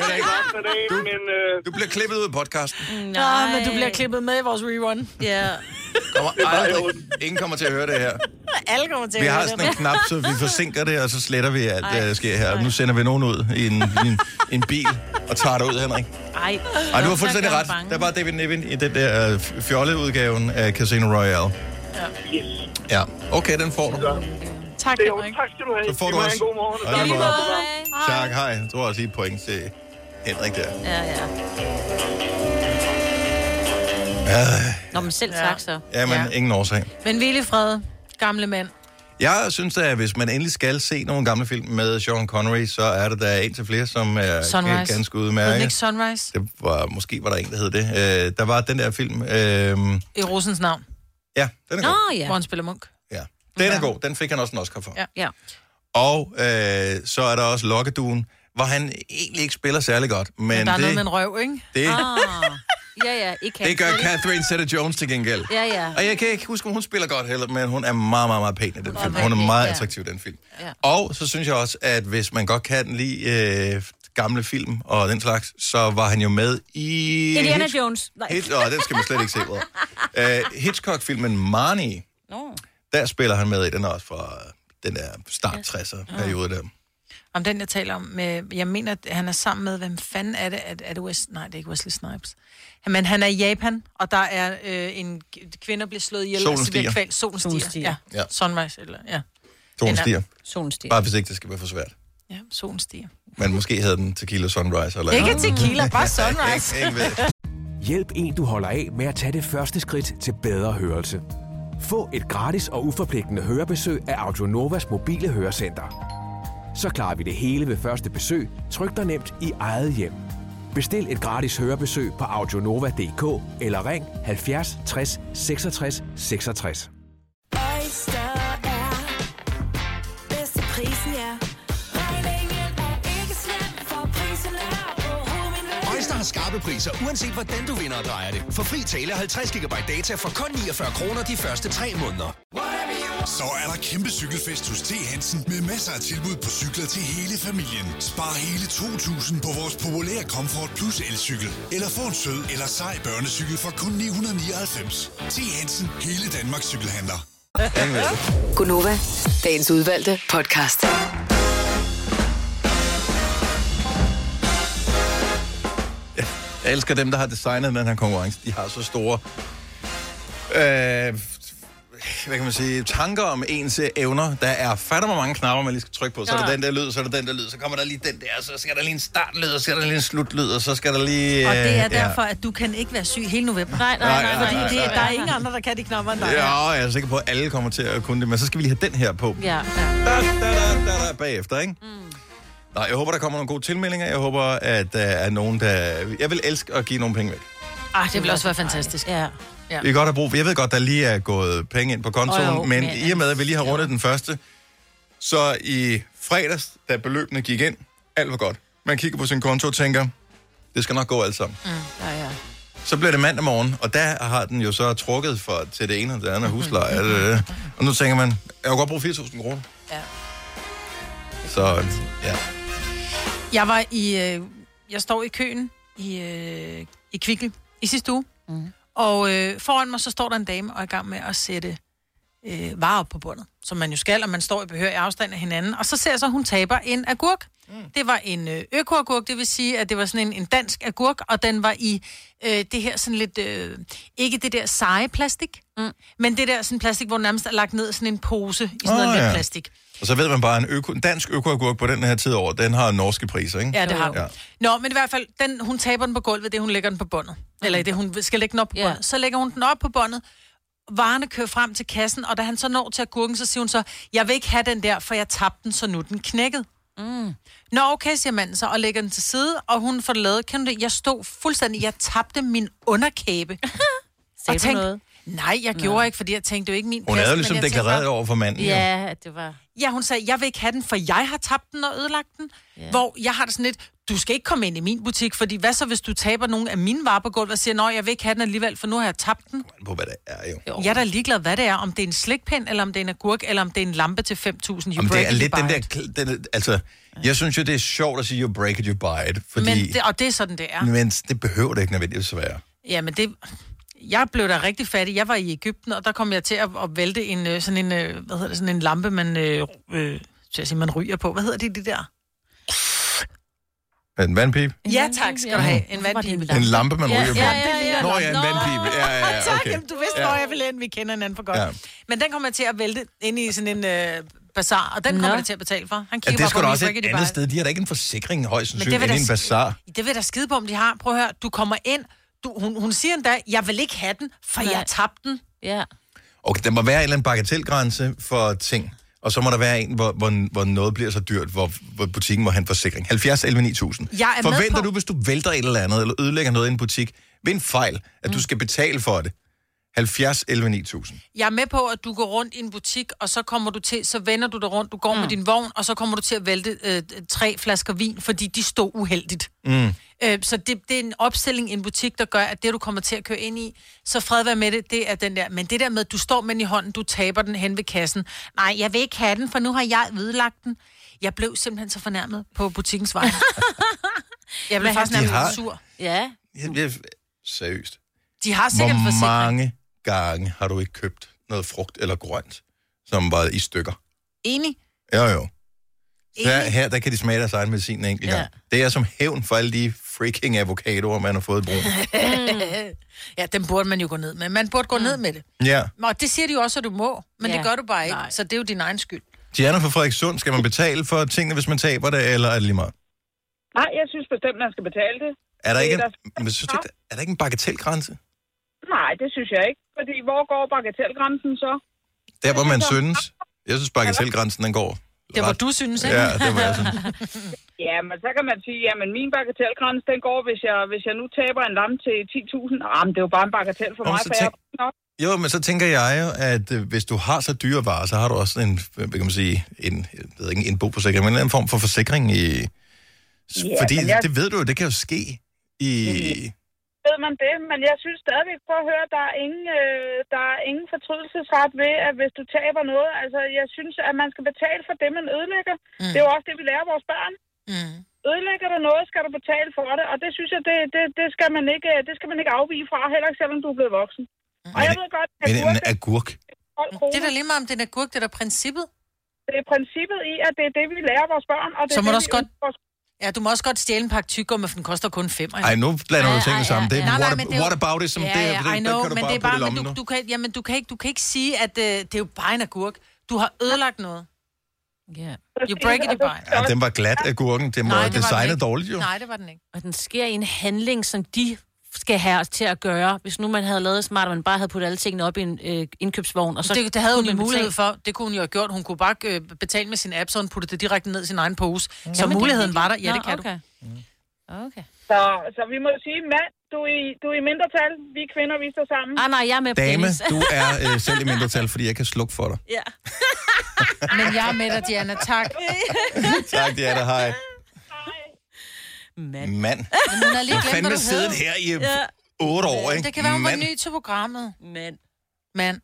Du bliver klippet ud af podcasten. Nej, men du bliver klippet med i vores rerun. Ja. Kommer aldrig. Ingen kommer til at høre det her. Alle kommer til at vi høre det. Vi har sådan en knap, så vi forsinker det, og så sletter vi alt, Ej. der sker her. Og nu sender vi nogen ud i en, i en, en bil og tager det ud, Henrik. Ej. Ej, du har fuldstændig ret. Der var David Niven i den der uh, fjolleudgaven af Casino Royale. Ja. Yes. Ja, okay, den får du. Tak, det er Henrik. Tak skal du have. Så får du også. En god morgen. Ja, lige måde. Tak, hej. Jeg tror også, I et point til Henrik der. Ja, ja. Ja. Nå, men selv tak så. Ja, men ja. Ingen årsag. Men hvil i fred, gamle mand. Jeg synes at hvis man endelig skal se nogle gamle film med Sean Connery, så er det der en til flere, som er Sunrise. ganske Hed udmærket. den ikke Sunrise? Det var, måske var der en, der hed det. Øh, der var den der film. Øh, I Rosens navn. Ja, den er god. Nå, ja. Hvor han spiller Munk. Ja, den er god. Den fik han også en Oscar for. Ja. Ja. Og øh, så er der også Lokkeduen, hvor han egentlig ikke spiller særlig godt. Men, Men der er det, noget med en røv, ikke? Det, Ah. Ja, ja. Ikke det gør Catherine Zeta-Jones til gengæld. Ja, ja. Og jeg kan ikke huske, om hun spiller godt heller, men hun er meget, meget, meget pæn i den film. Hun er meget attraktiv i den film. Ja. Og så synes jeg også, at hvis man godt kan lide øh, gamle film og den slags, så var han jo med i... Indiana Hitch- Jones. Nej. Hitch- Åh, den skal man slet ikke se på. Uh, Hitchcock-filmen Marnie, Nå. der spiller han med i. Den er også fra den der start tresser-periode der. Om den, jeg taler om, med, jeg mener, at han er sammen med, hvem fanden er det? Er, er det West, nej, det er ikke Wesley Snipes. Men han er i Japan, og der er øh, en kvinde, der bliver slået ihjel. Solen og så bliver stiger. kvalt. Solen stiger. Solen stiger. Ja. Ja. Sunrise, eller, ja. Solen Den er- stiger. Solen stiger. Bare hvis ikke det skal være for svært. Ja, solen stiger. Men måske havde den Tequila Sunrise. Eller Ikke noget. tequila, bare Sunrise. Ingen ved det. Hjælp en, du holder af med at tage det første skridt til bedre hørelse. Få et gratis og uforpligtende hørebesøg af Audionovas mobile hørecenter. Så klarer vi det hele ved første besøg, tryk dig nemt i eget hjem. Bestil et gratis hørebesøg på audionova punktum d k eller ring halvfjerds tres seksogtres seksogtres. Oyster er bedst til prisen, ja. Regningen er ikke slem, for prisen er på Oyster har skarpe priser, uanset hvordan du vinder og drejer det. For fri tale halvtreds gigabyte data for kun niogfyrre kroner de første tre måneder. Så er der kæmpe cykelfest hos T. Hansen med masser af tilbud på cykler til hele familien. Spar hele to tusind på vores populære Comfort Plus elcykel. Eller få en sød eller sej børnecykel for kun ni hundrede nioghalvfems. T. Hansen, hele Danmarks cykelhandler. Ingen ved det. Gunova, dagens udvalgte podcast. Jeg elsker dem, der har designet den her konkurrence. De har så store øh, hvad kan man sige, tanker om ens evner. Der er fatter mig mange knapper, man lige skal trykke på. Så er der den der lyd, så er der den der lyd, så kommer der lige den der, så skal der lige en startlyd, og så skal der lige en slutlyd, og så skal der lige... Og det er øh, derfor, at du kan ikke være syg hele november. Nej, nej, nej. Fordi nej, det, nej, der er ingen andre, der kan de knapper end dig. Ja, jeg er sikker på, at alle kommer til at kunne det, men så skal vi lige have den her på. Ja, ja. Da, da, da, da, da, bagefter, ikke? Mm. Nej, jeg håber, der kommer nogle gode tilmeldinger. Jeg håber, at der er nogen, der... Jeg vil elske at give nogle penge væk. Ah, det vil også være fantastisk. Ja. Ja. Vi kan godt have brug for... Jeg ved godt, der lige er gået penge ind på kontoen, Oh, jo, men men- i og med, at vi lige har rundet den første, så i fredags, da beløbene gik ind, alt var godt. Man kigger på sin konto og tænker, det skal nok gå alt sammen. Ja, ja. Så bliver det mandag morgen, og der har den jo så trukket for, til det ene og det andet husleje. Det, og nu tænker man, jeg kan godt bruge fire tusind kroner. Ja. Så, ja. Jeg var i... Øh, jeg står i køen i, øh, i Kvickly i sidste uge. Mm. Og øh, foran mig, så står der en dame og er i gang med at sætte øh, varer op på bundet. Som man jo skal, og man står i behørig afstand af hinanden. Og så ser jeg så, at hun taber en agurk. Mm. Det var en øh, økoagurk, det vil sige, at det var sådan en, en dansk agurk, og den var i øh, det her sådan lidt... Øh, ikke det der seje plastik, mm. men det der sådan plastik, hvor nærmest er lagt ned i sådan en pose i sådan oh, noget ja. lidt plastik. Og så ved man bare, en, øko, en dansk økoagurk på den her tid over, den har norske priser, ikke? Ja, det har hun. Ja. Nå, men i hvert fald, den, hun taber den på gulvet, det hun lægger den på båndet. Mm. Eller det, hun skal lægge den op på båndet. Yeah. Så lægger hun den op på båndet, varerne kører frem til kassen, og da han så når til agurken, så siger hun så, jeg vil ikke have den der, for jeg tabte den, så nu er den knækket. Mm. Nå, okay, siger manden så, og lægger den til side, og hun får det lavet. Kan du det? Jeg stod fuldstændig, jeg tabte min underkæbe. Sagde du noget? Nej, jeg gjorde Nå. ikke, fordi jeg tænkte, det er jo ikke min Hun havde jo ligesom deklareret over for manden. Ja, jo. det var... Ja, hun sagde, jeg vil ikke have den, for jeg har tabt den og ødelagt den. Ja. Hvor jeg har det sådan lidt, du skal ikke komme ind i min butik, fordi hvad så, hvis du taber nogle af mine varer på gulvet og siger, nej, jeg vil ikke have den alligevel, for nu har jeg tabt den. På hvad det er jo. jo. Jeg er da ligeglad, hvad det er, om det er en slikpind, eller om det er en agurk, eller om det er en lampe til fem tusind. Jamen, det er lidt den der, den, altså, jeg synes jo, det er sjovt at sige, you break it, you buy it, fordi... Men det, og det er sådan, det er. Men det behøver det ikke nødvendigvis at være. Ja, men det... Jeg blev da rigtig fattig. Jeg var i Egypten, og der kom jeg til at, at vælte en, sådan en, hvad hedder det, sådan en lampe, man, øh, øh, så jeg siger, man ryger på. Hvad hedder det, det der? En vandpipe? Ja, tak, skal du have. En vandpipe. En lampe, man ryger på? Ja, ja, ja. Nå, ja, en vandpipe. Ja, ja, ja, okay. Tak, du vidste, hvor jeg ville ind. Vi kender hinanden for godt. Ja. Men den kommer jeg til at vælte ind i sådan en øh, bazar, og den kommer jeg til at betale for. Han ja, det skal da også et andet sted. De har da ikke en forsikring højst sandsynligt inde i en bazar. Det vil da skide på, om de har. Prøv at høre, du kommer ind, du, hun, hun siger endda, jeg vil ikke have den, for Nej. jeg tabte den. Ja. Okay, der må være en eller anden bagatelgrænse for ting. Og så må der være en, hvor, hvor, hvor noget bliver så dyrt, hvor, hvor butikken må have en forsikring. halvfjerds elleve ni tusind. Forventer på... du, hvis du vælter et eller andet, eller ødelægger noget i en butik, ved en fejl, at mm. du skal betale for det? halvfjerds elleve ni tusind. Jeg er med på, at du går rundt i en butik, og så kommer du til, så vender du dig rundt, du går mm. med din vogn, og så kommer du til at vælte øh, tre flasker vin, fordi de stod uheldigt. Mm. Øh, så det, det er en opstilling i en butik, der gør, at det, du kommer til at køre ind i, så fred være med det, det er den der. Men det der med, at du står med den i hånden, du taber den hen ved kassen. Nej, jeg vil ikke have den, for nu har jeg vedlagt den. Jeg blev simpelthen så fornærmet på butikkens vej. Jeg blev faktisk nærmest har... sur. Ja. Jeg, seriøst. De har sikkert Hvor forsikring. mange gange har du ikke købt noget frugt eller grønt, som var i stykker? Enig? Jo, jo. Her, her, der kan de smage deres egen medicin en enkelt gang. Ja. Det er som hævn for alle de freaking avocadoer, man har fået i brug. Ja, dem burde man jo gå ned med. Man burde gå mm. ned med det. Ja. Og det siger de jo også, at du må. Men ja. det gør du bare ikke. Nej. Så det er jo din egen skyld. Diana fra Frederikssund, skal man betale for tingene, hvis man taber det, eller er det lige meget? Nej, jeg synes bestemt, man skal betale det. Er der, det ikke, er en, der... Men, synes, det, er der ikke en bagatelgrænse? Nej, det synes jeg ikke. Fordi hvor går bagatelgrænsen så? Der, hvor man synes. Jeg synes, bagatelgrænsen, den går. Det var du synes, ikke? Ja, det var jeg sådan. Ja, men så kan man sige, jamen min bagatelgrænse, den går, hvis jeg, hvis jeg nu taber en lam til ti tusind. Jamen, det er jo bare en bagatel for Nå, mig, for tænk... jeg Jo, men så tænker jeg jo, at øh, hvis du har så dyre varer, så har du også en, hvad kan man sige, en, jeg ved ikke, en boforsikring, men en anden form for forsikring i... Ja, fordi jeg... det ved du jo, det kan jo ske i... Mm. Ved man det, men jeg synes stadigvæk, prøv at høre, der er ingen, øh, der er ingen fortrydelsesret ved, at hvis du taber noget, altså jeg synes, at man skal betale for det, man ødelægger. Mm. Det er jo også det, vi lærer vores børn. Mm. Ødelægger du noget, skal du betale for det, og det synes jeg, det, det, det, skal, man ikke, det skal man ikke afvige fra, heller ikke selvom du er blevet voksen. Mm. Og jeg ved godt, at men en agurk... Det er da lige meget om det er en agurk, det er da princippet. Det er princippet i, at det er det, vi lærer vores børn, og det så er må det, også godt... Vores... Ja, du må også godt stjæle en pakke tyggegummi, for den koster kun fem. Ej, nu blander du tingene sammen. Det er nej, nej, what, det er what about it, som ja, det, ja, det, det, I know, kan du men bare det er bare, putte i men lommen du, nu. du, kan, jamen, du, kan ikke, du kan ikke sige, at uh, det er jo bare en agurk. Du har ødelagt noget. Yeah. You break it, you buy. Ja, den var glat, agurken. Den var designet dårligt, jo. Nej, det var den ikke. Og den sker i en handling, som de skal have os til at gøre. Hvis nu man havde lavet smart, og man bare havde puttet alle tingene op i en øh, indkøbsvogn. Og så det, det havde hun jo mulighed for. Det kunne hun jo have gjort. Hun kunne bare øh, betale med sin app, så hun puttede det direkte ned i sin egen pose. Mm. Så muligheden var der. Ja, det kan okay. du. Mm. Okay. Så, så vi må sige, mand, du er, i, du er i mindretal. Vi kvinder, vi står sammen. Ah, nej, jeg er med på Dame, du er øh, selv i mindretal, fordi jeg kan slukke for dig. Ja. Men jeg er med dig, Diana. Tak. Tak, Diana. Hej. Hej. Mand. Mand. Men hun har lige du glemt, fandme hvad du siddet hed. her i Ja. otte år, ikke? Det kan være, hun var Mand. ny til programmet. Men. Mand.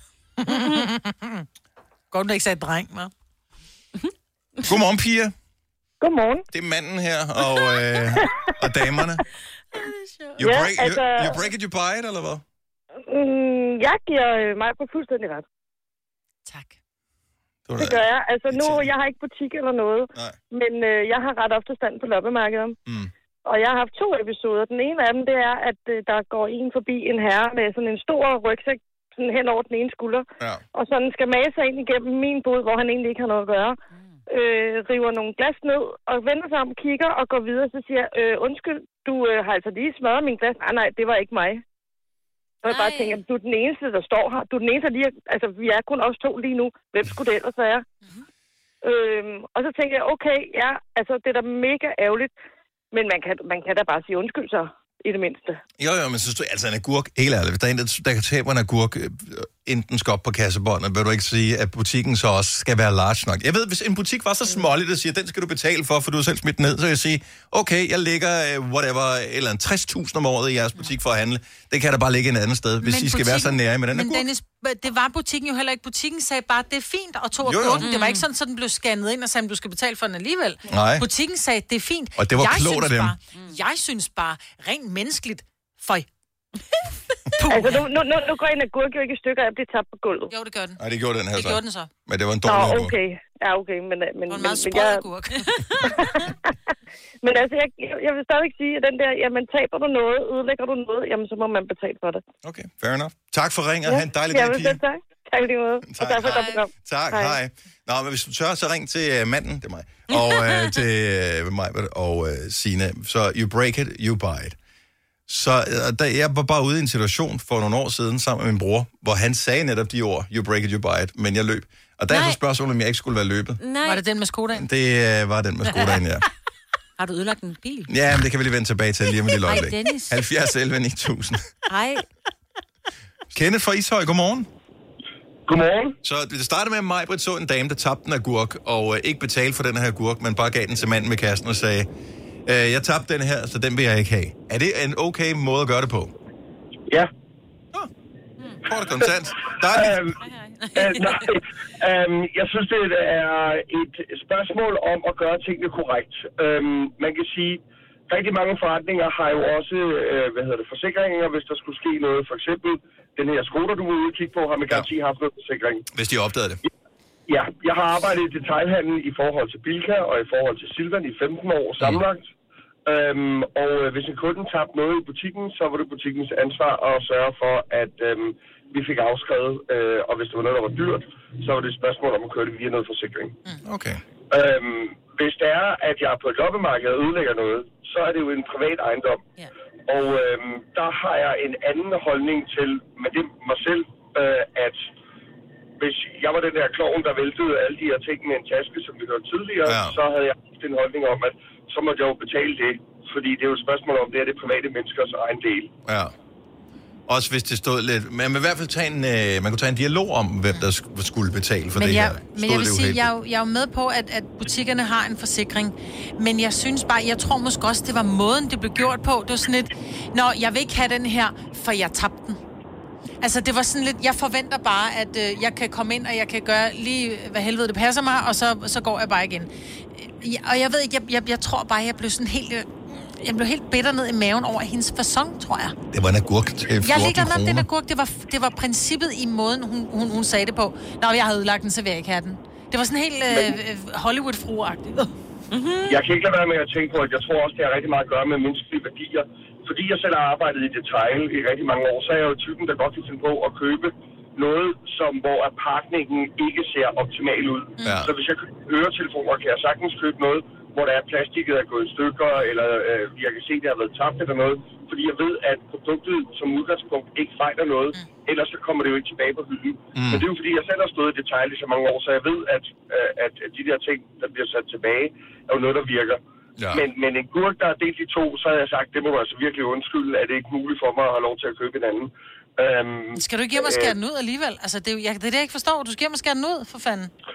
Godt, du ikke sagde dreng, hva'? Godmorgen, Pia. Godmorgen. Det er manden her, og, øh, og damerne. You Ja, break, altså- you, you break it, you buy it, eller hvad? Mm, jeg giver øh, mig på fuldstændig ret. Tak. Det, Det gør jeg. Altså nu, jeg har ikke butik eller noget, Nej. men øh, jeg har ret ofte stand på loppemarkedet. Mm. Og jeg har haft to episoder. Den ene af dem, det er, at øh, der går en forbi en herre med sådan en stor rygsæk sådan hen over den ene skulder. Ja. Og sådan skal mase sig ind igennem min bod, hvor han egentlig ikke har noget at gøre. Øh, river nogle glas ned og vender sig om, kigger og går videre, så siger øh, undskyld, du øh, har altså lige smadret min glas. Nej, nej, det var ikke mig. Og jeg bare tænker, du er den eneste, der står her. Du er den eneste, der lige er, altså vi er kun os to lige nu. Hvem skulle det ellers være? Mm-hmm. Øhm, og så tænker jeg, okay, ja, altså det er da mega ærgerligt, men man kan, man kan da bare sige undskyld så, i det mindste. Jo, jo, men synes du, altså en agurk, helt ærligt, hvis der er en, der, der kan tabe en agurk, øh, inden den skal op på kassebåndet, vil du ikke sige, at butikken så også skal være large nok? Jeg ved, hvis en butik var så smålig, der siger, den skal du betale for, for du har selv smidt ned, så vil jeg sige, okay, jeg lægger uh, whatever, eller tres tusind om året i jeres butik for at handle. Det kan der bare ligge et andet sted, hvis Men I skal være så nære med den Men agurk. Dennis, det var butikken jo heller ikke. Butikken sagde bare, det er fint, og tog Jo, jo. agurken. Det var ikke sådan, at den blev scannet ind og sagde, du skal betale for den alligevel. Nej. Butikken sagde, det er fint. Og det var jeg klogt synes af dem. Bare, jeg synes bare, rent menneskeligt, for Altså nu, nu, nu, nu går en agurk jo ikke i stykker af at blive tabt på gulvet. Jo, det gør den. Nej, det gjorde den her Det så. gjorde den så. Men det var en Nå, dårlig agurk. okay. Ja, okay, men... men Og en men, meget men, sprød jeg, agurk. men altså, jeg, jeg vil stadig sige, at den der, jamen taber du noget, ødelægger du noget, jamen så må man betale for det. Okay, fair enough. Tak for ringen, og Ja, have en dejlig jeg dag, vil Pia. selv tak. Tak lige måde. Og tak for et godt program. Tak, hej. hej. Nå, men hvis du tør, så ring til uh, manden, det er mig, og uh, til uh, mig og uh, Signe. Så you break it, you buy it. Så uh, da jeg var bare ude i en situation for nogle år siden sammen med min bror, hvor han sagde netop de ord, you break it, you buy it, men jeg løb. Og der er så spørgsmålet, om jeg ikke skulle være løbet. Nej. Var det den med Skodaen? Det uh, var den med Skodaen, ja. Har du ødelagt en bil? Ja, men det kan vi lige vende tilbage til lige om et lille Ej, øjeblik. Dennis. halvfjerds elleve ni tusind. Ej. Kenneth fra Ishøj, godmorgen. Godmorgen. Så det startede med, at Maj-Brit så en dame, der tabte en agurk, og øh, ikke betalte for den her agurk, men bare gav den til manden med kassen og sagde, øh, jeg tabte den her, så den vil jeg ikke have. Er det en okay måde at gøre det på? Ja. Nå, får det kontant. Dejligt. Øhm, øh, nej, øhm, jeg synes, det er et spørgsmål om at gøre tingene korrekt. Øhm, man kan sige, rigtig mange forretninger har jo også øh, hvad hedder det, forsikringer, hvis der skulle ske noget. For eksempel den her Skoda, du var ude og kigge på, har med garanti haft noget forsikring. Hvis de opdagede det. Ja, jeg har arbejdet i detailhandel i forhold til Bilka og i forhold til Silvan i femten år sammenlagt. Mm. Øhm, og øh, hvis en kunde tabte noget i butikken, så var det butikkens ansvar at sørge for, at øhm, vi fik afskrevet. Øh, og hvis det var noget, der var dyrt, så var det et spørgsmål om at køre det via noget forsikring. Mm. Okay. Øhm, hvis det er, at jeg på et loppemarked ødelægger noget, så er det jo en privat ejendom. Yeah. Og øhm, der har jeg en anden holdning til med det mig selv, øh, at hvis jeg var den der klovn, der væltede alle de her ting med en taske, som vi hørte tidligere, ja. så havde jeg en holdning om, at så måtte jeg jo betale det. Fordi det er jo et spørgsmål om, det er det private menneskers egen del. Ja. Også hvis det stod lidt... Man vil i hvert fald tage en, øh, man kunne tage en dialog om, hvem der sk- skulle betale for men det jeg, her. Men jeg vil sige, jeg er, jo, jeg er jo med på, at, at butikkerne har en forsikring. Men jeg synes bare, jeg tror måske også, det var måden, det blev gjort på. Det var sådan lidt, nå, jeg vil ikke have den her, for jeg tabte den. Altså, det var sådan lidt, jeg forventer bare, at øh, jeg kan komme ind, og jeg kan gøre lige, hvad helvede det passer mig, og så, så går jeg bare igen. Jeg, og jeg ved ikke, jeg, jeg, jeg tror bare, jeg blev sådan helt... Øh, jeg blev helt bitter ned i maven over hendes fasong, tror jeg. Det var en agurk til fjorten Jeg ligger med kroner. den agurk. Det var, det var princippet i måden, hun, hun, hun sagde det på. Nå, jeg havde ødelagt den, så vil jeg ikke have den. Det var sådan helt øh, Hollywood-fruagtigt. Mm-hmm. Jeg kan ikke lade være med at tænke på, at jeg tror også, det har rigtig meget at gøre med menneskelige værdier. Fordi jeg selv har arbejdet i detail i rigtig mange år, så er jeg jo typen, der godt kan finde på at købe noget, som, hvor pakningen ikke ser optimal ud. Ja. Så hvis jeg køber høretelefoner, kan jeg sagtens købe noget, hvor der er plastikket er gået i stykker, eller øh, jeg kan se, at det har været tabt eller noget, fordi jeg ved, at produktet som udgangspunkt ikke fejler noget, mm. ellers så kommer det jo ikke tilbage på hylden. Mm. Men det er jo fordi, jeg selv har stået i detalj i så mange år, så jeg ved, at, øh, at de der ting, der bliver sat tilbage, er jo noget, der virker. Ja. Men, men en gurk, der er delt i to, så har jeg sagt, det må du altså virkelig undskylde, at det ikke er muligt for mig at have lov til at købe en anden. Um, skal du ikke hjem og skære den ud alligevel? Altså, det er, jeg, det er det, jeg ikke forstår. Du skal hjem og skære den ud, for fanden.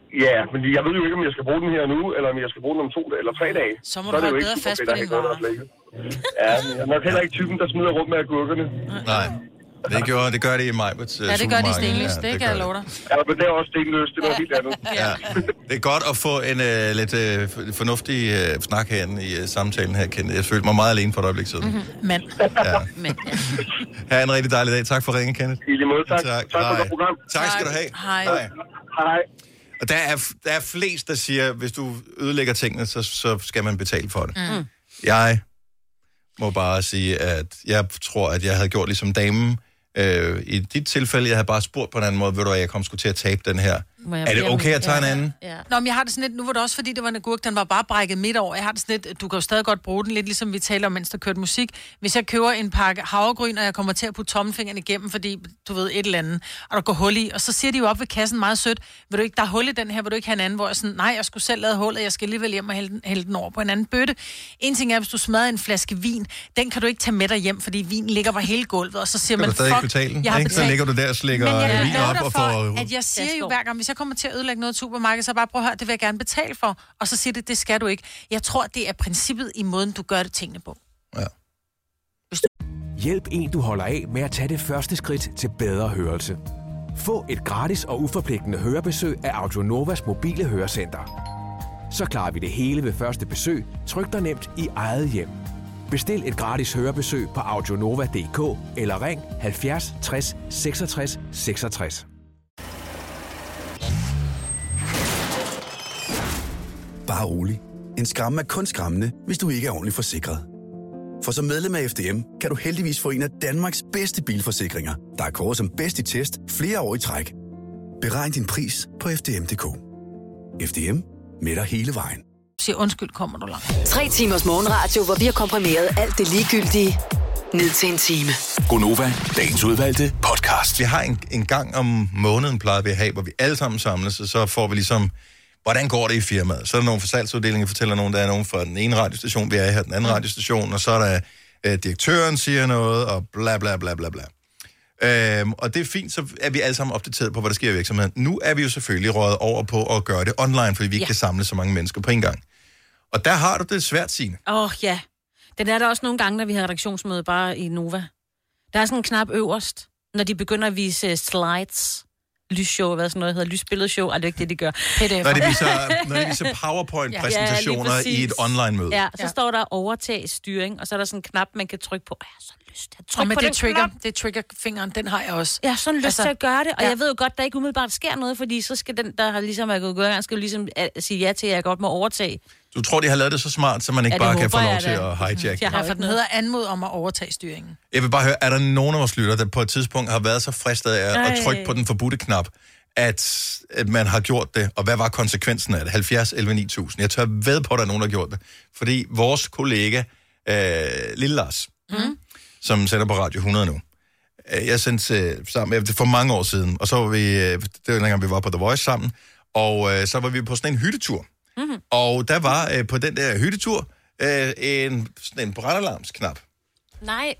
Ja, men jeg ved jo ikke, om jeg skal bruge den her nu, eller om jeg skal bruge den om to eller tre dage. Så må du holde bedre fast på din vare. Ja, men jeg er nok heller ikke typen, der smider rundt med agurkerne. Nej. Det, gjorde, det gør det i Majberts uh, Ja, det gør de i Stenløs, ja, det, det kan jeg love dig. Ja, men det er også Stenløs, det er noget helt andet. Ja. Det er godt at få en uh, lidt uh, fornuftig uh, snak herinde i uh, samtalen her, Kenneth. Jeg følte mig meget alene for et øjeblik siden. Mm-hmm. Men. Ja. Men, ja. Ha' en rigtig dejlig dag. Tak for ringen, Kenneth. I lige måde, tak. Tak, tak for Hej. det program. Tak skal du have. Hej. Hej. Hej. Og der er, der er flest, der siger, hvis du ødelægger tingene, så, så skal man betale for det. Mm. Jeg må bare sige, at jeg tror, at jeg havde gjort ligesom damen. Øh, I dit tilfælde, jeg havde bare spurgt på en anden måde, ved du hvad, jeg kom sgu til at tabe den her. Er det okay at tage en anden? Ja. Nå, men jeg har det sådan lidt, nu var det også fordi, det var en agurk, den var bare brækket midt over. Jeg har det sådan lidt, du kan jo stadig godt bruge den, lidt ligesom vi taler om, mens der kørte musik. Hvis jeg køber en pakke havregryn, og jeg kommer til at putte tommelfingeren igennem, fordi du ved et eller andet, og der går hul i, og så siger de jo op ved kassen meget sødt, vil du ikke, der er hul i den her, vil du ikke have en anden, hvor jeg sådan, nej, jeg skulle selv lave hullet, jeg skal alligevel hjem og hælde den, hælde den over på en anden bøtte. En ting er, hvis du smadrer en flaske vin, den kan du ikke tage med dig hjem, fordi vinen ligger på hele gulvet, og så siger man, fuck, jeg har betalt. Så ligger du der og slikker vin op og får... At jeg siger jo hver gang, hvis jeg kommer til at ødelægge noget i supermarkedet, så bare prøv at høre, det vil jeg gerne betale for. Og så siger det, det skal du ikke. Jeg tror, det er princippet i måden, du gør det tingene på. Ja. Hjælp en, du holder af med at tage det første skridt til bedre hørelse. Få et gratis og uforpligtende hørebesøg af Audionovas mobile hørecenter. Så klarer vi det hele ved første besøg, tryk dig nemt i eget hjem. Bestil et gratis hørebesøg på audionova punktum d k eller ring halvfjerds tres seksogtres seksogtres. Bare rolig. En skræmme er kun skræmmende, hvis du ikke er ordentligt forsikret. For som medlem af F D M kan du heldigvis få en af Danmarks bedste bilforsikringer, der er kåret som bedst i test flere år i træk. Beregn din pris på f d m punktum d k. F D M med dig hele vejen. Siger undskyld, kommer du langt. Tre timers morgenradio, hvor vi har komprimeret alt det ligegyldige ned til en time. Gonova, dagens udvalgte podcast. Vi har en, en gang om måneden, plejer vi at have, hvor vi alle sammen samles, og så får vi ligesom, hvordan går det i firmaet? Så er der nogle for salgsuddelinger, fortæller nogen, der er nogen fra den ene radiostation, vi er her, den anden radiostation, og så er der øh, direktøren siger noget, og bla bla bla bla bla. Øhm, og det er fint, så er vi alle sammen opdateret på, hvad der sker i virksomheden. Nu er vi jo selvfølgelig røget over på at gøre det online, fordi vi ikke ja. kan samle så mange mennesker på en gang. Og der har du det svært, Signe. Åh, oh, ja. Den er der også nogle gange, når vi har redaktionsmøde bare i Nova. Der er sådan en knap øverst, når de begynder at vise slides, lysshow, hvad sådan noget hedder, lysbilledshow, er det ikke det, de gør? P D F. Når de viser, når de viser PowerPoint-præsentationer ja, i et online-møde. Ja, så ja. står der overtag styring, og så er der sådan en knap, man kan trykke på. Jeg har så lyst til at trykke og med på det den trigger, knap. det trigger-fingeren, den har jeg også. Jeg har sådan lyst altså, til at gøre det, og ja. jeg ved jo godt, der ikke umiddelbart sker noget, fordi så skal den, der har ligesom er gået i gang, skal jo ligesom sige ja til, at jeg godt må overtage. Du tror, de har lavet det så smart, så man ikke ja, bare kan få lov jeg, til at hijack? Jeg har fået den hedder anmod om at overtage styringen. Jeg vil bare høre, er der nogen af vores lytter, der på et tidspunkt har været så fristet af at trykke på den forbudte knap, at, at man har gjort det, og hvad var konsekvensen af det? halvfjerds elleve ni tusind. Jeg tør ved på, at der er nogen, der har gjort det. Fordi vores kollega, øh, Lille Lars, mm. som sender på Radio hundrede nu, øh, jeg sendte øh, sammen for mange år siden, og så var vi, øh, det var dengang, vi var på The Voice sammen, og øh, så var vi på sådan en hyttetur. Mm-hmm. Og der var øh, på den der hyttetur øh, en, sådan en brandalarmsknap. Nej.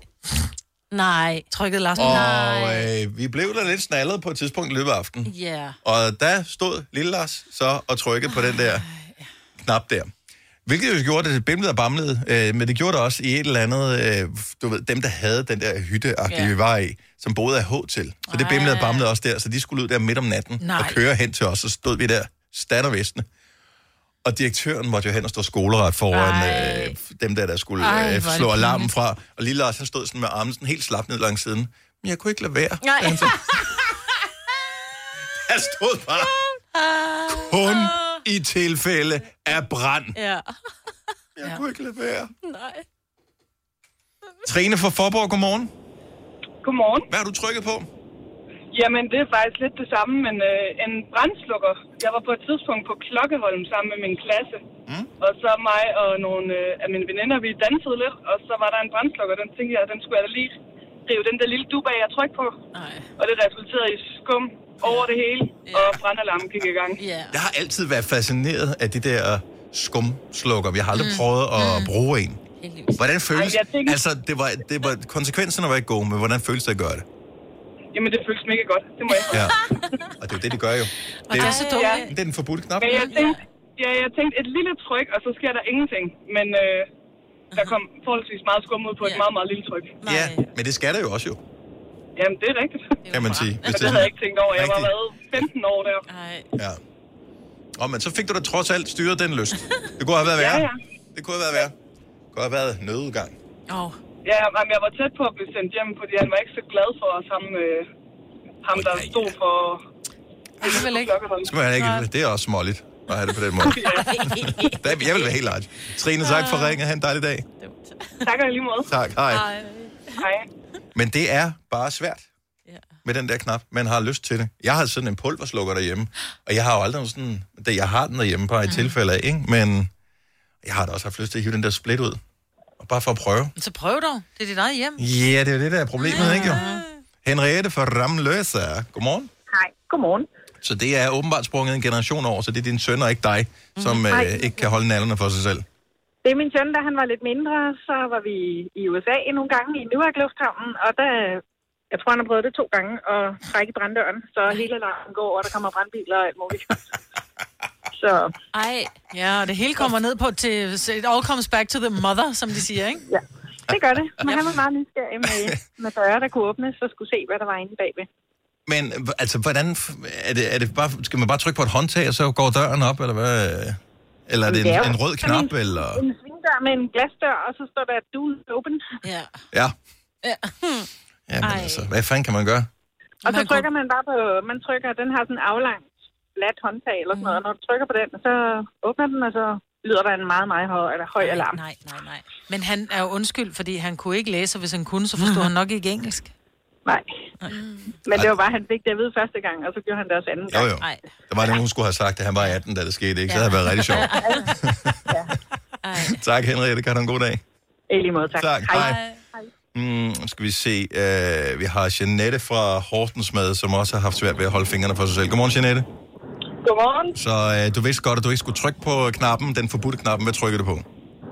Nej. Trykket Lars. Og øh, vi blev der lidt snallet på et tidspunkt i løbet af aftenen. Ja. Yeah. Og der stod Lille Lars så og trykkede på den der knap der. Hvilket jo gjorde det bimlede og bamlede, øh, men det gjorde det også i et eller andet, øh, du ved, dem der havde den der hytteagtige, yeah. vi var i, som boede af H til. Så det bimlede og bamlede også der, så de skulle ud der midt om natten Nej. og køre hen til os, så stod vi der stat og visne. Og direktøren måtte jo hen og stå skoleret foran øh, dem der, der skulle Ej, øh, slå alarmen fra. Og Lille Lars, han stod sådan med armen sådan helt slap ned langs siden. Men jeg kunne ikke lade være. Nej. Han stod bare kun i tilfælde af brand. Ja. Jeg kunne ikke lade være. Nej. Trine fra Forborg, godmorgen. Godmorgen. Hvad har du trykket på? Jamen, det er faktisk lidt det samme, men øh, en brandslukker. Jeg var på et tidspunkt på Klokkeholm sammen med min klasse. Mm. Og så mig og nogle øh, af mine veninder, vi dansede lidt, og så var der en brandslukker. Den tænkte jeg, den skulle jeg da lige rive den der lille dub af, jeg trykke på. Ej. Og det resulterede i skum over det hele, yeah. og brandalarmen gik i gang. Yeah. Jeg har altid været fascineret af de der skumslukker. Jeg har aldrig mm. prøvet at mm. bruge en. Hvordan føles det? Tænker... Altså, det var, det var, konsekvenserne var ikke gode, men hvordan føles det at gøre det? Jamen, det føles mega godt. Det må jeg sige. Ja. Og det er jo det, de gør jo. Og det er så dumt. Ja. Det er den forbudte knap. Men jeg tænkte, ja, jeg tænkte et lille tryk, og så sker der ingenting. Men øh, der kom forholdsvis meget skum ud på et meget, meget lille tryk. Ja, men det skal der jo også jo, Jamen, det er rigtigt. kan man sige. Men det havde jeg ikke tænkt over. Jeg var været femten år der. Ja. Og men så fik du da trods alt styret den lyst. Det kunne have været værre. Ja, ja. Det kunne have været værre. Det kunne have været nødudgang. Åh. Oh. Ja, men jeg var tæt på at blive sendt hjem, fordi han var ikke så glad for os, ham, øh, ham der stod for... Alligevel ikke. Skal man ikke, det er også småligt at have det på den måde. Der- Jeg vil være helt art. Trine, tak for ringen. Ha' en dejlig dag. Tak og i lige måde. Tak, hej. Hej. Men det er bare svært med den der knap. Man har lyst til det. Jeg har sådan en pulverslukker derhjemme, og jeg har jo aldrig sådan... Det, jeg har den derhjemme bare i tilfælde af, ikke? Men jeg har da også haft lyst til at hive den der split ud. Og bare for at prøve. Så prøv dog. Det er dit eget hjem. Ja, det er jo det, der er problemet, ja. Ikke jo? Henriette fra Ramløse. Godmorgen. Hej, godmorgen. Så det er åbenbart sprunget en generation over, så det er din søn og ikke dig, som Nej. øh, ikke kan holde nallerne for sig selv. Det er min søn, da han var lidt mindre, så var vi i U S A nogle gange i Newark Lufthavnen, og der, jeg tror, han har prøvet det to gange, og trække branddøren, så hele alarmen går, og der kommer brandbiler og alt muligt. Så... Ej. Ja, og det hele kommer ned på til... It all comes back to the mother, som de siger, ikke? Ja, det gør det. Men han var meget nysgerrig med, med døre, der kunne åbnes, så skulle se, hvad der var inde bagved. Men altså, hvordan... Er det, er det bare, skal man bare trykke på et håndtag, og så går døren op, eller hvad? Eller er det, det er en, jo en rød knap, en, eller... En svingdør med en glasdør, og så står der do open. Ja. Ja. Ja. Jamen altså, hvad fanden kan man gøre? Og så trykker man bare på... Man trykker, den har sådan en aflang flat håndtag eller sådan noget, og når du trykker på den, så åbner den, og så lyder der en meget, meget høj, eller høj nej, alarm. Nej, nej, nej. Men han er jo undskyld, fordi han kunne ikke læse, og hvis han kunne, så forstod han nok ikke engelsk. Nej. Men det var bare, han fik det at vide første gang, og så gjorde han det også anden gang. Jo, jo. Der var det, hun skulle have sagt, at han var atten, da det skete, ikke? Så havde det været rigtig sjovt. Tak, Henriette. Kan du en god dag? I lige måde, tak. Tak, hej. Mm, skal vi se. Uh, vi har Jeanette fra Hortens med, som også har haft svært ved at holde fingrene for sig selv. Godmorgen, Jeanette. Godmorgen. Så uh, du vidste godt, at du ikke skulle trykke på knappen, den forbudte knappen. Hvad trykker du på?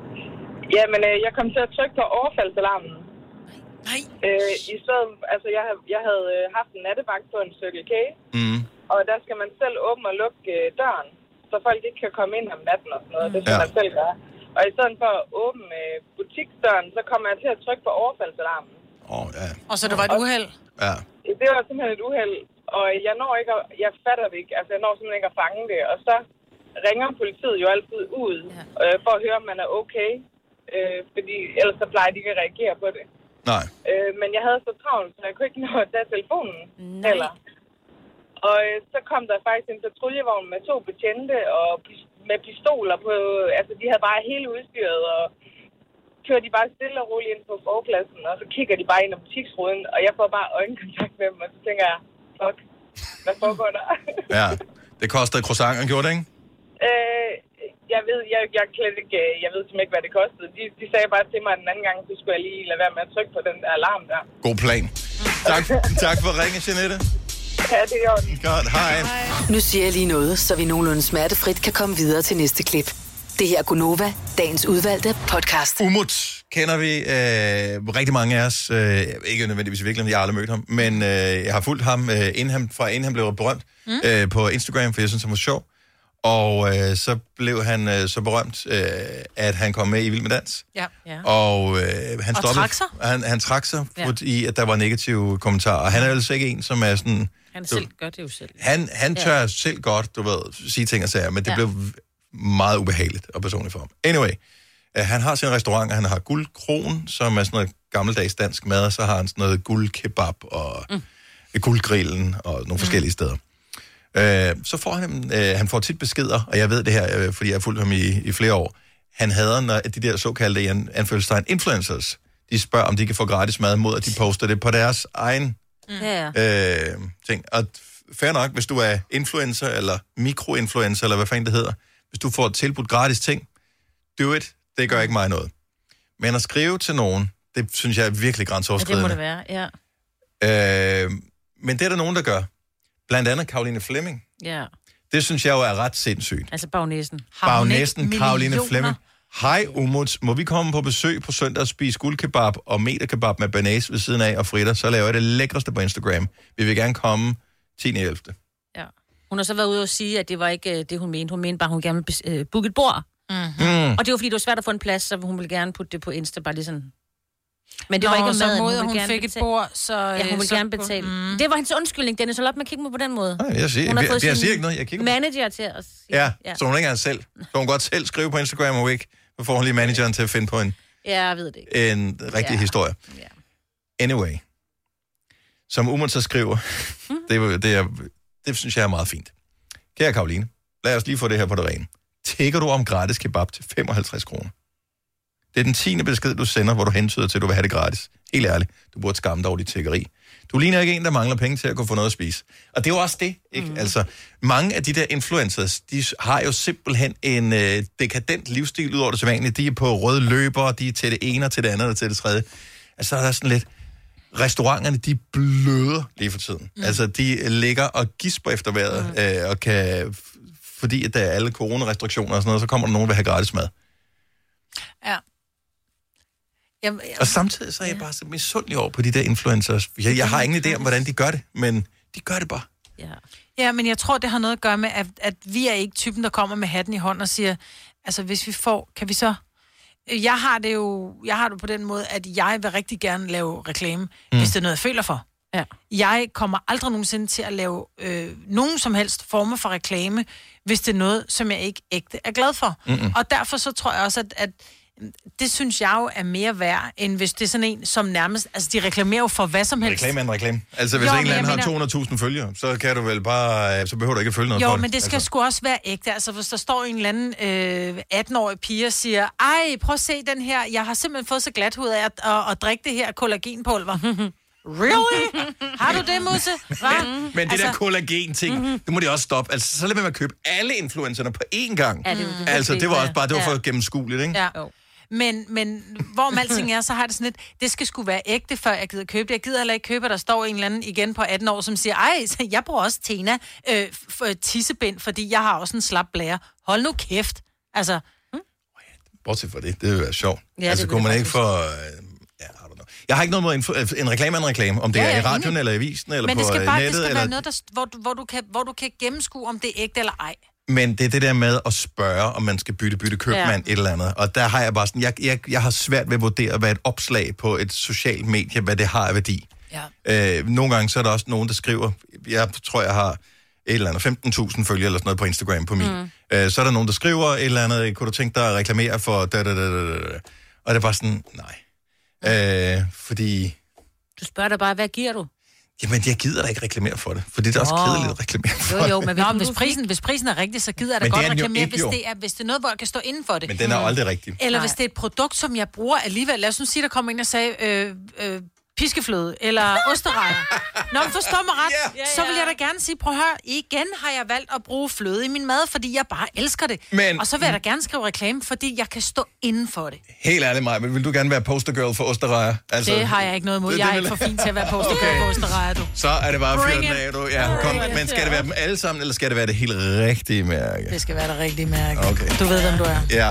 Jamen, øh, jeg kom til at trykke på overfaldsalarmen. Nej. Øh, I stedet, altså, jeg, jeg havde øh, haft en nattevagt på en Circle K, Mm. og der skal man selv åbne og lukke øh, døren, så folk ikke kan komme ind om natten og sådan noget. Det skal Ja. man selv gøre. Og i stedet for at åbne øh, butiksdøren, så kommer jeg til at trykke på overfaldsalarmen. Åh, oh, ja. Og så det var et uheld. Ja. Det var simpelthen et uheld, og jeg når ikke at, jeg fatter det ikke, altså jeg når simpelthen ikke at fange det, og så ringer politiet jo altid ud, øh, for at høre, om man er okay, øh, fordi ellers så plejer de ikke at reagere på det. Nej. Øh, men jeg havde så travlt, så jeg kunne ikke nå at tage telefonen heller. Og øh, så kom der faktisk en patruljevogn med to betjente og pis- med pistoler på, altså de havde bare hele udstyret, og kører de bare stille og roligt ind på forpladsen, og så kigger de bare ind ad butiksruden, og jeg får bare øjenkontakt med dem, og så tænker jeg, fuck, hvad foregår der? Ja. Det kostede croissanter, gjorde det, ikke? øh, jeg ved, jeg, jeg, jeg, ikke, jeg ved simpelthen ikke, hvad det kostede. De, de sagde bare til mig, at den anden gang, så skulle jeg lige lade være med at trykke på den der alarm der. God plan. Tak, tak for ringen, Jeanette. Ja, det er jo godt. Hej. Nu siger jeg lige noget, så vi nogenlunde smertefrit kan komme videre til næste klip. Det her er Gunova, dagens udvalgte podcast. Umut kender vi øh, rigtig mange af os. Øh, ikke nødvendigvis virkelig, jeg har aldrig mødt ham, men øh, jeg har fulgt ham, øh, inden han, fra inden han blev berømt mm. øh, på Instagram, for jeg synes, han var sjov. Og øh, så blev han øh, så berømt, øh, at han kom med i Vild med Dans. Ja. ja. Og øh, han Og stoppede. trak sig. Han, han trak sig, Ja. fordi at der var negative kommentarer. Og han er altså ikke en, som er sådan... Han du, selv gør det jo selv. Han, han tør ja. selv godt, du ved, sige ting og sager, men det ja. blev meget ubehageligt og personligt for ham. Anyway, øh, han har sin restaurant, og han har guldkron, som er sådan noget gammeldags dansk mad, og så har han sådan noget guldkebab og mm. guldgrillen og nogle mm. forskellige steder. Øh, så får han, øh, han får tit beskeder, og jeg ved det her, øh, fordi jeg har fulgt ham i, i flere år. Han hader, når de der såkaldte i an, anførselstegn influencers, de spørger, om de kan få gratis mad mod, at de poster det på deres egen Ja. øh, ting. Og fair nok, hvis du er influencer, eller mikroinfluencer, eller hvad fanden det hedder, hvis du får tilbudt gratis ting, do it, det gør ikke mig noget. Men at skrive til nogen, det synes jeg er virkelig Ja, det grænseoverskridende. må det være, ja. Øh, men det er der nogen, der gør. Blandt andet Caroline Fleming. Ja. Det synes jeg jo er ret sindssygt. Altså bagnæsen. Bagnæsen Caroline Fleming. Hej Umuts, må vi komme på besøg på søndag og spise guldkebab og meterkebab med banæs ved siden af og fritter, så laver jeg det lækreste på Instagram. Vi vil gerne komme tiende ellevte Ja. Hun har så været ude og sige, at det var ikke det, hun mente. Hun mente bare, at hun gerne ville booke et bord. Mm-hmm. Mm. Og det var, fordi det var svært at få en plads, så hun ville gerne putte det på Insta, bare lige sådan. Men det Nå, var ikke så maden. mod, Hun, hun hun fik betale. et bord, så... Ja, hun ville så, gerne betale. Mm. Det var hendes undskyldning, Dennis. Så lad op med at kigge mig på den måde. Nej, jeg siger, Hun har jeg, fået jeg sin siger ikke noget, jeg kigger på. manager til os. Ja, ja, så hun ikke engang selv. Så hun godt selv skrive på Instagram og ikke, så får hun lige manageren til at finde på en, Ja, jeg ved det ikke. en rigtig Ja. historie. Ja. Anyway, som Umut så skriver, Mm. det, det, er, det synes jeg er meget fint. Kære Karoline, lad os lige få det her på det rene. Tigger du om gratis kebab til femoghalvtreds kroner? Det er den tiende besked, du sender, hvor du hentyder til, at du vil have det gratis. Helt ærligt, du burde skamme dig over dit tiggeri. Du ligner ikke en, der mangler penge til at kunne få noget at spise. Og det er jo også det, ikke? Mm. Altså, mange af de der influencers, de har jo simpelthen en øh, dekadent livsstil ud over det sædvanlige. De er på røde løber, de er til det ene og til det andet og til det tredje. Altså, der er sådan lidt... Restauranterne, de bløder lige for tiden. Mm. Altså, de ligger og gisper efter vejret, mm. øh, og kan... Fordi at der er alle coronarestriktioner og sådan noget, så kommer der nogen, der vil have gratis mad. Ja. Jamen, jeg... Og samtidig så er jeg bare så misundelig over på de der influencers. Jeg, jeg har ingen idé om, hvordan de gør det, men de gør det bare. Ja. Ja, men jeg tror, det har noget at gøre med, at, at vi er ikke typen, der kommer med hatten i hånden og siger, altså hvis vi får, kan vi så... Jeg har det jo jeg har det på den måde, at jeg vil rigtig gerne lave reklame, mm. hvis det er noget, jeg føler for. Ja. Jeg kommer aldrig nogensinde til at lave øh, nogen som helst former for reklame, hvis det er noget, som jeg ikke ægte er glad for. Mm-mm. Og derfor så tror jeg også, at, at det synes jeg jo er mere værd, end hvis det er sådan en, som nærmest... Altså, de reklamerer jo for hvad som helst. Reklame er en reklame. Altså, hvis Jo, en men eller anden jeg har to hundrede tusind følgere, så kan du vel bare... Så behøver du ikke at følge noget Jo, for men det skal altså. sgu også være ægte. Altså, hvis der står en eller anden øh, atten-årig pige og siger, ej, prøv at se den her, jeg har simpelthen fået så glat hud af at, at, at drikke det her kollagenpulver. Really? Har du det, Musse? Hva? Men det altså... der kollagen-ting, mm-hmm. det må de også stoppe. Altså, så lad mig med at købe alle influencerne på én gang. Ja, det, er jo det, altså, det var også bare, det var for Ja. gennemskueligt, ikke? Ja. Men, men hvor med alting er, så har det sådan lidt, det skal sgu være ægte, før jeg gider købe det. Jeg gider heller ikke købe, at der står en eller anden igen på atten år, som siger, ej, jeg bruger også Tena øh, for tissebind, fordi jeg har også en slap blære. Hold nu kæft. Altså, Bortset fra det, det vil være sjovt. Ja, altså, det kunne vil man det ikke få... øh, Ja, I don't know. Jeg har ikke noget mod en, en reklame af en reklame, om det Ja, er ja, i radioen, enig. eller i avisen, eller men på det skal bare, nettet. det skal eller... være noget, der, hvor, du, hvor, du kan, hvor du kan gennemskue, om det er ægte eller ej. Men det er det der med at spørge, om man skal bytte, bytte købmand Ja. et eller andet. Og der har jeg bare sådan, jeg, jeg, jeg har svært ved at vurdere, hvad et opslag på et socialt medie, hvad det har af værdi. Ja. Øh, nogle gange så er der også nogen, der skriver, jeg tror, jeg har et eller andet femten tusind følgere eller sådan noget på Instagram på min. Mm. Øh, så er der nogen, der skriver et eller andet, kunne du tænke dig at reklamere for da, da, da, da, da. Og det er bare sådan, nej. Øh, fordi... Du spørger dig bare, hvad giver du? Jamen, jeg gider da ikke reklamere for det, for det er da også Åh. kedeligt at reklamere for Jo, jo, det. men, Nå, men hvis, prisen, hvis prisen er rigtig, så gider jeg da Men det godt er den jo reklamere, ikke, hvis jo. det, er, hvis det er noget, hvor jeg kan stå inden for det. Men den er jo aldrig rigtig. Eller Nej. hvis det er et produkt, som jeg bruger alligevel. Lad os nu sige, der kommer en og sagde, øh, øh, piskefløde eller osterejer. Nå, men forstår mig ret, Yeah. så vil jeg da gerne sige, prøv at høre, igen har jeg valgt at bruge fløde i min mad, fordi jeg bare elsker det. Men- Og så vil jeg da gerne skrive reklame, fordi jeg kan stå inden for det. Helt ærligt, Maja, men vil du gerne være postergirl for osterejer? Altså, det har jeg ikke noget imod. det- Jeg er det ikke vil- for fin til at være postergirl Okay. for osterejer, du. Så er det bare at fyre Bring den it. af, du. Ja, kom. Bring it. Men skal det være dem alle sammen, eller skal det være det helt rigtige mærke? Det skal være det rigtige mærke. Okay. Du ved, hvem du er. Ja.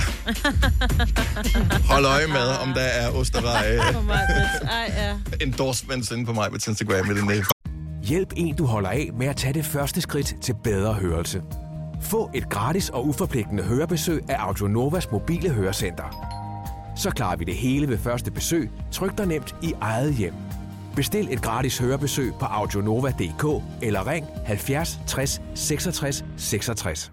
Hold øje med, om der er ostereje Ej, ja. endorsements inde på mig på Instagram med den Hjælp en, du holder af med at tage det første skridt til bedre hørelse. Få et gratis og uforpligtende hørebesøg af Audionovas mobile hørecenter. Så klarer vi det hele ved første besøg, tryk dig nemt i eget hjem. Bestil et gratis hørebesøg på audionova punktum d k eller ring halvfjerds tres seksogtres seksogtres.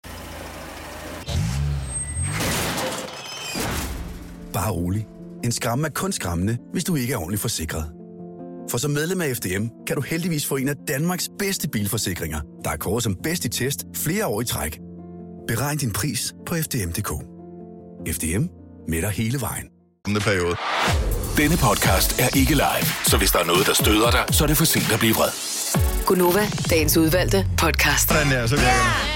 Bare rolig. En skræmme er kun skræmmende, hvis du ikke er ordentligt forsikret. For som medlem af F D M kan du heldigvis få en af Danmarks bedste bilforsikringer, der er kåret som bedst i test flere år i træk. Beregn din pris på f d m punktum d k. F D M med dig hele vejen. periode. Denne podcast er ikke live, så hvis der er noget, der støder dig, så er det for sent at blive vred. Gunova, dagens udvalgte podcast. Sådan der, så virker det.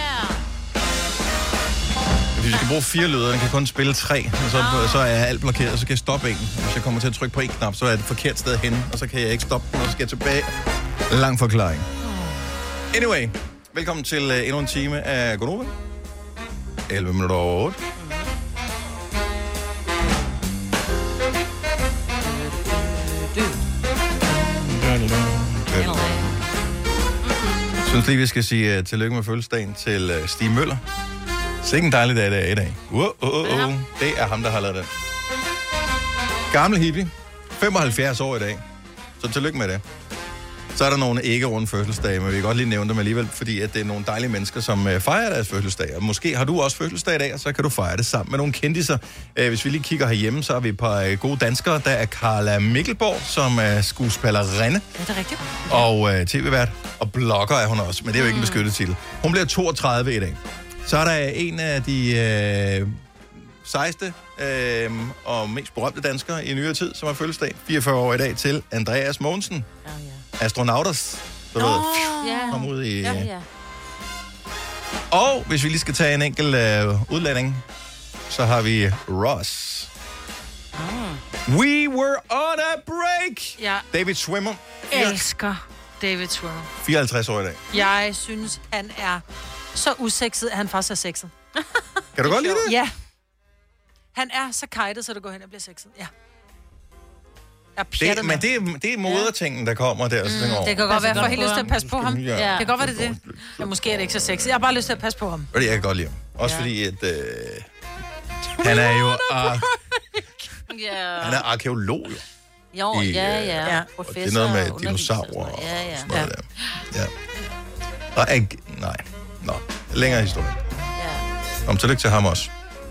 Hvis vi skal bruge fire lyder, den kan kun spille tre, og så, så er alt blokeret, og så kan jeg stoppe en. Hvis jeg kommer til at trykke på en knap, så er det forkert sted henne, og så kan jeg ikke stoppe den, og så skal jeg tilbage. Lang forklaring. Anyway, velkommen til uh, endnu en time af Gunova. elleve minutter over otte. synes lige, vi skal sige uh, tillykke med fødselsdagen til uh, Stig Møller. Sikke en dejlig dag, det er i dag. Uh, uh, uh, uh. Det er ham, der har lavet den. Gammel hippie. femoghalvfjerds år i dag. Så tillykke med det. Så er der nogle ikke runde fødselsdage, men vi kan godt lige nævne dem alligevel, fordi at det er nogle dejlige mennesker, som uh, fejrer deres fødselsdag. Og måske har du også fødselsdag i dag, og så kan du fejre det sammen med nogle kendiser. Uh, hvis vi lige kigger herhjemme, så har vi et par uh, gode danskere. Der er Carla Mikkelborg, som er skuespillerinde. Er det rigtigt? Og uh, tv-vært. Og blogger er hun også, men det er jo ikke en beskyttet titel. Hun bliver toogtredive i dag. Så er der en af de uh, sejste uh, og mest berømte danskere i nyere tid, som har fødselsdag. fireogfyrre år i dag til Andreas Mogensen. Oh, yeah. Astronauters, du oh, ved, yeah. kom ud i... Ja, ja. Og hvis vi lige skal tage en enkelt uh, udlanding, så har vi Ross. Oh. We were on a break! Ja. David Schwimmer. Elsker David Schwimmer. fireoghalvtreds år i dag. Jeg synes, han er så usekset, at han faktisk er sexet. Kan du godt lide det? Ja. Han er så kajtet, så det går hen og bliver sexet. Ja. Det, men det er, det er modertingen, der kommer der. Mm, det kan godt være, at jeg får helt lyst til at passe på ham. Ja. Det kan godt være, det er det. Men måske er det ikke så sexet. Jeg har bare lyst til at passe på ham. Og det jeg kan godt lide ham. Også ja. fordi, at øh, han er jo ar- yeah. han er arkeolog. Jo, i, ja, ja. ja. Professor, det er noget med dinosaurer og ja, ja. sådan noget ja. der. Ja. Og ag- nej, nå, længere historie. Ja. Om tillykke til ham også.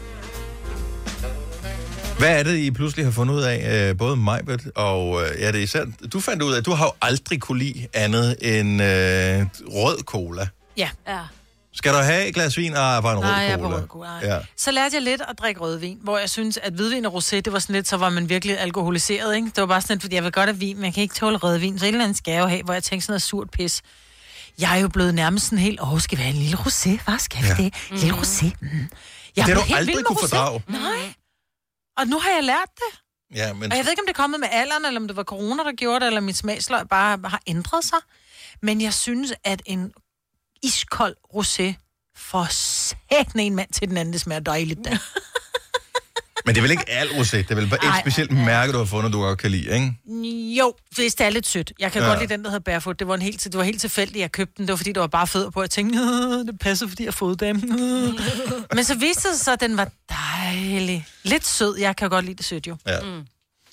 Hvad er det, I pludselig har fundet ud af, øh, både Majbert og... Øh, ja, det er især... Du fandt ud af, at du har jo aldrig kunne lide andet end øh, rød cola. Ja. ja. Skal du have et glas vin? Ah, bare en nej, rød jeg cola. Rød cola. Ja. Så lærte jeg lidt at drikke rødvin, hvor jeg synes, at hvidvin og rosé, det var sådan lidt, så var man virkelig alkoholiseret, ikke? Det var bare sådan lidt, fordi jeg vil godt have vin, men jeg kan ikke tåle rødvin, så et eller andet skal jeg jo have, hvor jeg tænkte sådan noget surt pis. Jeg er jo blevet nærmest sådan helt, åh, skal vi have en lille rosé? Hvad skal vi ja. det? En lille rosé? Mm. Jeg det har du aldrig kunne fordrage. Nej. Og nu har jeg lært det. Ja, men... Og jeg ved ikke, om det er kommet med alderen, eller om det var corona, der gjorde det, eller mit smagsløg bare har ændret sig. Men jeg synes, at en iskold rosé får satan en mand til den anden, det smager dejligt da. Men det er vel ikke alt rosé? Det er vel bare et specielt mærke, du har fundet, du godt kan lide, ikke? Jo, hvis det er lidt sødt. Jeg kan ja. godt lide den, der hedder Barefoot. Det var, en helt, det var helt tilfældigt, jeg købte den. Det var, fordi der var bare fødder på. Jeg tænkte, det passer, fordi jeg har fået dem. Men så viste det sig, at den var dejlig. Lidt sød. Jeg kan godt lide det sødt, jo. Ja. Mm.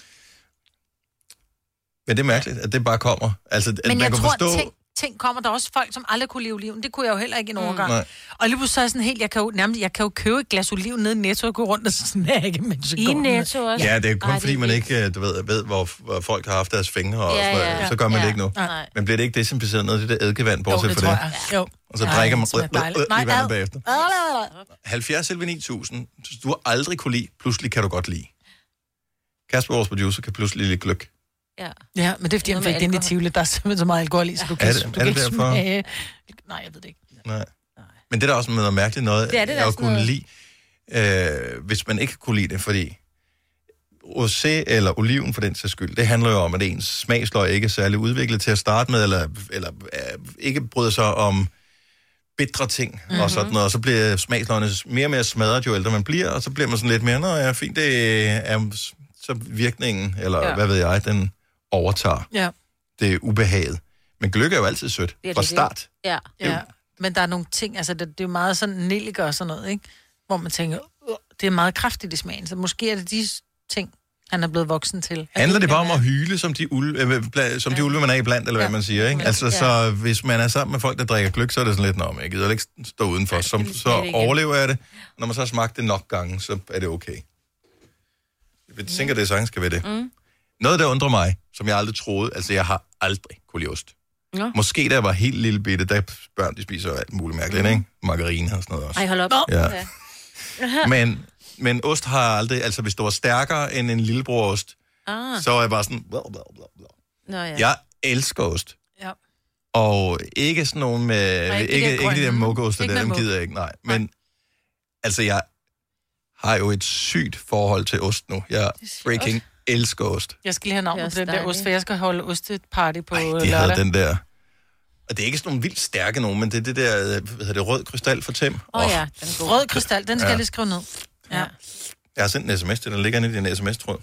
Men det er mærkeligt, at det bare kommer. Altså, at Men man jeg kan tror, forstå... ting, ting kommer. Der er også folk, som aldrig kunne leve oliven. Det kunne jeg jo heller ikke i en overgang. Nej. Og lige pludselig så er jeg sådan helt, jeg kan jo nærmest, jeg kan jo købe et glas oliven nede i Netto og gå rundt og snakke, mens jeg I Netto også? Ja, det er kun Ej, fordi, man ikke du ved, ved hvor, hvor folk har haft deres fingre, og ja, ja, ja. så gør man ja. det ikke nu. Nej. Men bliver det ikke desinficeret noget af det der eddikevand, bortset for det? Jeg. Jo. Og så ja, drikker man Nej, i vandet bagefter. halvfjerds elleve ni tusind. Du har aldrig kunne lide, pludselig kan du godt lide. Kasper, vores producer, kan pludselig lide gløk. Ja. ja, men det er fordi, han fik det ind i Tivoli. Der er simpelthen så meget alkohol i, så du kan, er det, du er kan det ikke derfor? smage. Nej, jeg ved det ikke. Nej. Men det er da også noget mærkeligt noget, det er det, jeg kunne noget. lide, øh, hvis man ikke kunne lide det, fordi rosé eller oliven for den sags skyld, det handler jo om, at ens smagsløg ikke er særlig udviklet til at starte med, eller, eller øh, ikke bryder sig om bitre ting mm-hmm. og sådan noget, og så bliver smagsløgene mere og mere smadret, jo ældre man bliver, og så bliver man sådan lidt mere, nå ja, fint, det er så virkningen, eller ja. hvad ved jeg, den overtager. Ja. Det er ubehaget. Men gløgg er jo altid sødt. Det fra det, start. Ja. ja. Men der er nogle ting, altså det, det er jo meget sådan nelliker og sådan noget, ikke? Hvor man tænker, uh, det er meget kraftigt i smagen, så måske er det de ting, han er blevet voksen til. Handler det bare om at hyle, som de, ulve, øh, som de ulve, man er iblandt, eller ja. hvad man siger, ikke? Altså, ja. så hvis man er sammen med folk, der drikker gløgg, så er det sådan lidt, nå, men jeg gider ikke stå udenfor, ja, så, så overlever jeg det. Når man så har smagt det nok gange, så er det okay. Jeg tænker, det sagtens skal være det. Mm. Noget, der undrer mig, som jeg aldrig troede, altså jeg har aldrig kunne lide ost. Ja. Måske da jeg var helt lille bitte, der børn, de spiser alt muligt mærkeligt, mm. ikke? Margarine og sådan noget også. Ej, hold op. Ja. Okay. men, men ost har aldrig, altså hvis det var stærkere end en lillebroreost, ah. så var jeg bare sådan, blah, blah, blah, blah. Nå, ja. Jeg elsker ost. Ja. Og ikke sådan nogen med, Nej, ikke, ikke, ikke de der muggeoster der, dem gider jeg ikke, nej. Men nej. altså jeg har jo et sygt forhold til ost nu. Jeg freaking elsker ost. Jeg skal lige have navnet på den der ost, for jeg skal holde osteparty på Ej, de lørdag. havde den der. Og det er ikke sådan nogle vildt stærke nogen, men det er det der, hvad hedder det, rød krystal for Tem. Åh oh, oh, ja, den rød krystal, den skal ja. jeg lige skrive ned. Ja. Jeg har sendt en sms til, den ligger inde i din sms-tråd.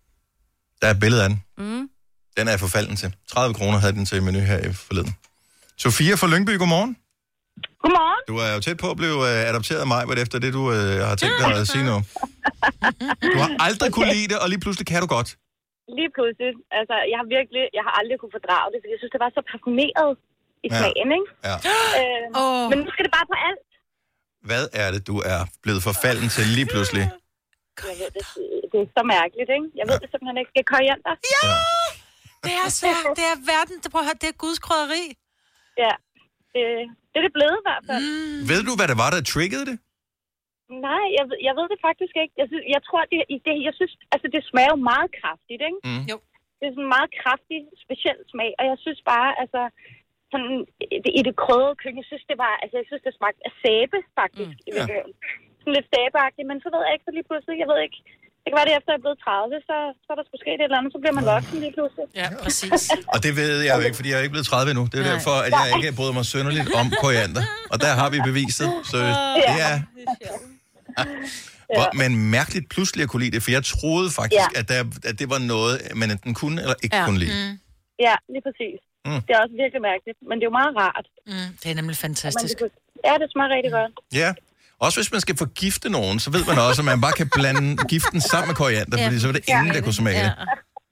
Der er et billede af den. Mm. Den er jeg forfalden til. tredive kroner havde den til menu her i forleden. Sofia fra Lyngby, godmorgen. Godmorgen. Du er jo tæt på at blive uh, adopteret af mig, hvad efter det, du uh, har tænkt dig at sige nu. Du har aldrig kunne lide det, og lige pludselig kan du godt. Lige pludselig. Altså, jeg har virkelig, jeg har aldrig kunne fordrage det, fordi jeg synes, det var så parfumeret i Ja. smagen, ikke? Ja. Øh, oh. Men nu skal det bare på alt. Hvad er det, du er blevet forfalden til lige pludselig? Jeg ved det, det er så mærkeligt, ikke? Jeg ved ja. det simpelthen ikke. Det er koriander. Ja! Det er svært. Det er verden. Det, prøv at høre, det er Guds krydderi. Ja. Det, det er det blevet i hvert fald. Mm. Ved du, hvad det var, der triggede det? Nej, jeg, ved- jeg ved det faktisk ikke. Jeg, synes, jeg tror, det, det, jeg synes, altså det smager jo meget kraftigt, ikke? Mm. Jo. Det er sådan en meget kraftig, speciel smag, og jeg synes bare, altså, sådan, i, i det krødede køkken, jeg synes, det var, altså, jeg synes, det smagte af sæbe, faktisk. Mm. Ja. Sådan lidt sæbeagtigt, men så ved jeg ikke, så lige pludselig, jeg ved ikke, det kan være det, efter jeg er blevet tredive, så, så er der skulle ske et eller andet, så bliver man voksen lige pludselig. Ja, præcis. Og det ved jeg jo ikke, fordi jeg er ikke blevet tredive endnu. Det er jo derfor, at jeg ikke bryder mig synderligt om koriander. Og der har vi beviset. Så det er... Hvor, men mærkeligt pludselig at kunne lide det, for jeg troede faktisk, Ja. at, der, at det var noget, man enten kunne eller ikke Ja. kunne lide. Mm. Ja, lige præcis. Mm. Det er også virkelig mærkeligt, men det er jo meget rart. Mm, det er nemlig fantastisk. Men det, ja, det smager rigtig godt. Ja. Også hvis man skal forgifte nogen, så ved man også, at man bare kan blande giften sammen med koriander, Ja. fordi så er det ingen, der kunne smage det.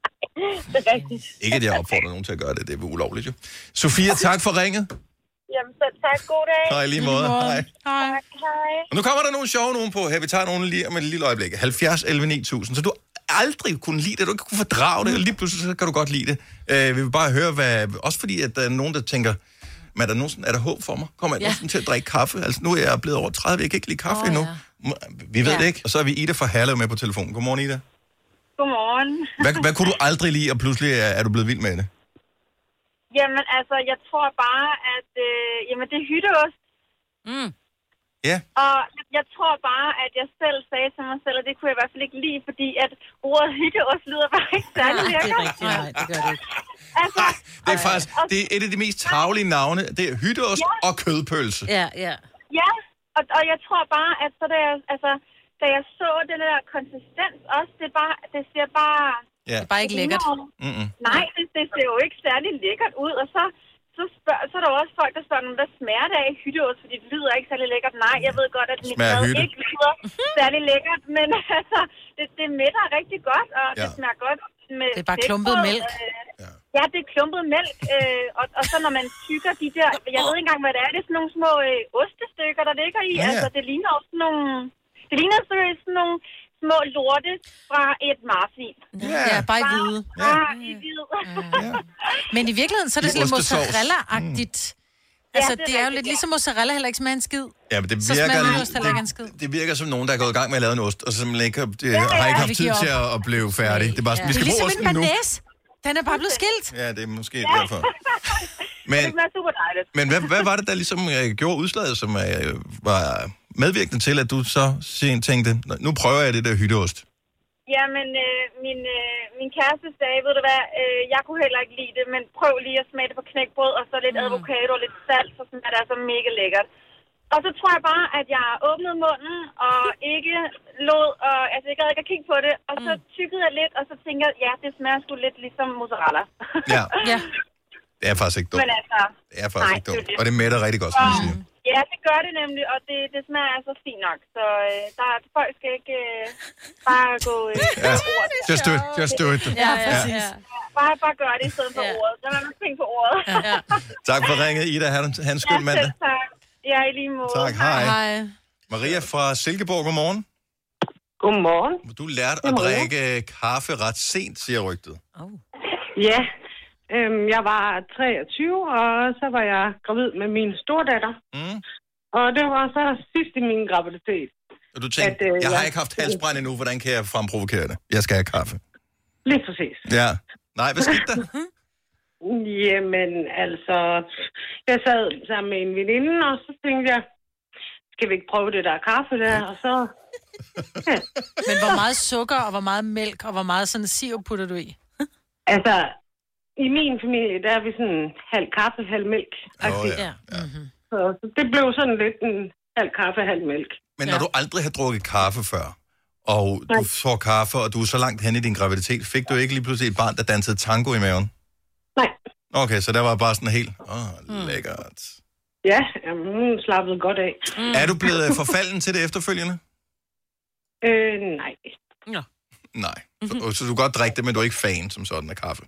Det er rigtigt. Ikke, at jeg opfordrer nogen til at gøre det. Det er ulovligt jo. Sofia, tak for ringet. Jamen, så tak. God dag. Og i lige måde. Hej. Hej. Hej. Og nu kommer der nogle sjove nogen på her. Vi tager nogle lige om et lille øjeblik. halvfjerds elleve ni tusind. Så du aldrig kunne lide det, du ikke kunne fordrage det, og lige pludselig så kan du godt lide det. Uh, vi vil bare høre, hvad... Også fordi, at der er nogen, der tænker, men er der, nogen, er der håb for mig? Kommer jeg ja. nogensinde til at drikke kaffe? Altså, nu er jeg blevet over tredive, jeg kan ikke lide kaffe oh, endnu. Ja. Vi ved ja. det ikke. Og så er vi Ida fra Herlev med på telefonen. Godmorgen, Ida. Godmorgen. Hvad, hvad kunne du aldrig lide, og pludselig er, er du blevet vild med det? Jamen, altså, jeg tror bare, at øh, jamen, det er hytteost. Mm. Ja. Og jeg tror bare, at jeg selv sagde til mig selv, at det kunne jeg i hvert fald ikke lide, fordi at ordet hytteost lyder bare ikke særlig Nej, lækkert. det er rigtigt. Nej, det gør det ikke. Altså, Det er faktisk det er et af de mest tarvelige navne. Det er hytteost ja. og kødpølse. Ja, ja. Ja, og, og jeg tror bare, at så da jeg, altså, da jeg så den der konsistens også, det, bare, det ser bare... Ja. Det er bare ikke lækkert. Mm-mm. Nej, det, det ser jo ikke særlig lækkert ud, og så, så, spørg, så er der jo også folk, der spørger, hvad smager det af hytteost, fordi det lyder ikke særlig lækkert. Nej, jeg ved godt, at mit Smager mad hytte. ikke lyder særlig lækkert, men altså, det, det mætter rigtig godt, og ja. det smager godt med Det er bare klumpet fedtbrød, mælk. Øh, ja, det er klumpet mælk, øh, og, og så når man tykker de der, jeg ved ikke engang, hvad det er, det er sådan nogle små øh, ostestykker, der ligger i, Ja, ja. altså det ligner også sådan nogle, det ligner sådan nogle små lorte fra et marsvin. Ja, ja, bare i hvide. Bare i hvid. Men i virkeligheden, så er det I sådan lidt ostesauce. mozzarella-agtigt. Altså, Ja, det er det er jo rigtigt, lidt ja. ligesom mozzarella heller ikke smager en skid. Ja, men det Så smager virker, hytteost heller ikke en skid. det, det virker som nogen, der er gået i gang med at lave en ost, og som ikke har, det, Ja, har ikke ja, haft vi tid giver til at, at blive færdig. Det er bare sådan, vi Det skal er bruge ligesom en osten nu. banæs. Den er bare blevet skilt. Ja, det er måske derfor. Men, Det smager super dejligt. men hvad, hvad var det, der ligesom øh, gjorde udslaget, som øh, var medvirkende til, at du så sen tænkte, "Nå, nu prøver jeg det der hytteost"? Jamen, øh, min, øh, min kæreste sagde, ved du hvad, øh, jeg kunne heller ikke lide det, men prøv lige at smage det på knækbrød, og så lidt mm. avocado og lidt salt, så smager det altså mega lækkert. Og så tror jeg bare, at jeg åbnede munden, og ikke lod, og, altså jeg gad ikke at kigge på det, og så tykkede jeg lidt, og så tænkte jeg, ja, det smager sgu lidt ligesom mozzarella. Ja. Ja. Det er faktisk ikke dumt. Men altså, Det er faktisk nej, ikke dumt. det er det. Og det mætter rigtig godt, som du siger. ja, det gør det nemlig, og det, det smager altså fint nok, så øh, der, folk skal ikke øh, bare gå øh, Ja. ordet. Just do it. Just do it. Ja, præcis. Ja. Bare, bare gør det i stedet for Ja. ordet. Der er man tænke på ordet. Ja. Tak for ringet, Ida. Ha' en, ha' en skøn mandag. selv tak. Ja, i lige måde. Tak, hej. Hej. Maria fra Silkeborg, godmorgen. Godmorgen. Du lærte at drikke kaffe ret sent, siger rygtet. Ja, øhm, jeg var treogtyve, og så var jeg gravid med min stordatter. Mm. Og det var så sidst i min graviditet. Og du tænkte, At, øh, jeg har jeg- ikke haft halsbrand endnu, hvordan kan jeg fremprovokere det? Jeg skal have kaffe. Lige præcis. Ja. Nej, hvad skete der? Jamen, altså, jeg sad sammen med en veninde, og så tænkte jeg, skal vi ikke prøve det der kaffe der? Og så, ja. Men hvor meget sukker, og hvor meget mælk, og hvor meget sådan sirup putter du i? Altså, i min familie, der er vi sådan halv kaffe, halv mælk. Åh, ja. Ja. Mm-hmm. Så, så det blev sådan lidt en halv kaffe, halv mælk. Men når du aldrig har drukket kaffe før, og du får kaffe, og du er så langt hen i din graviditet, fik du ikke lige pludselig et barn, der dansede tango i maven? Nej. Okay, så der var bare sådan helt, åh, oh, lækkert. Ja, jamen, slappede godt af. Mm. Er du blevet forfalden til det efterfølgende? Øh, nej. Nå. Nej. Så, så du kan godt drikke det, men du er ikke fan som sådan af kaffe?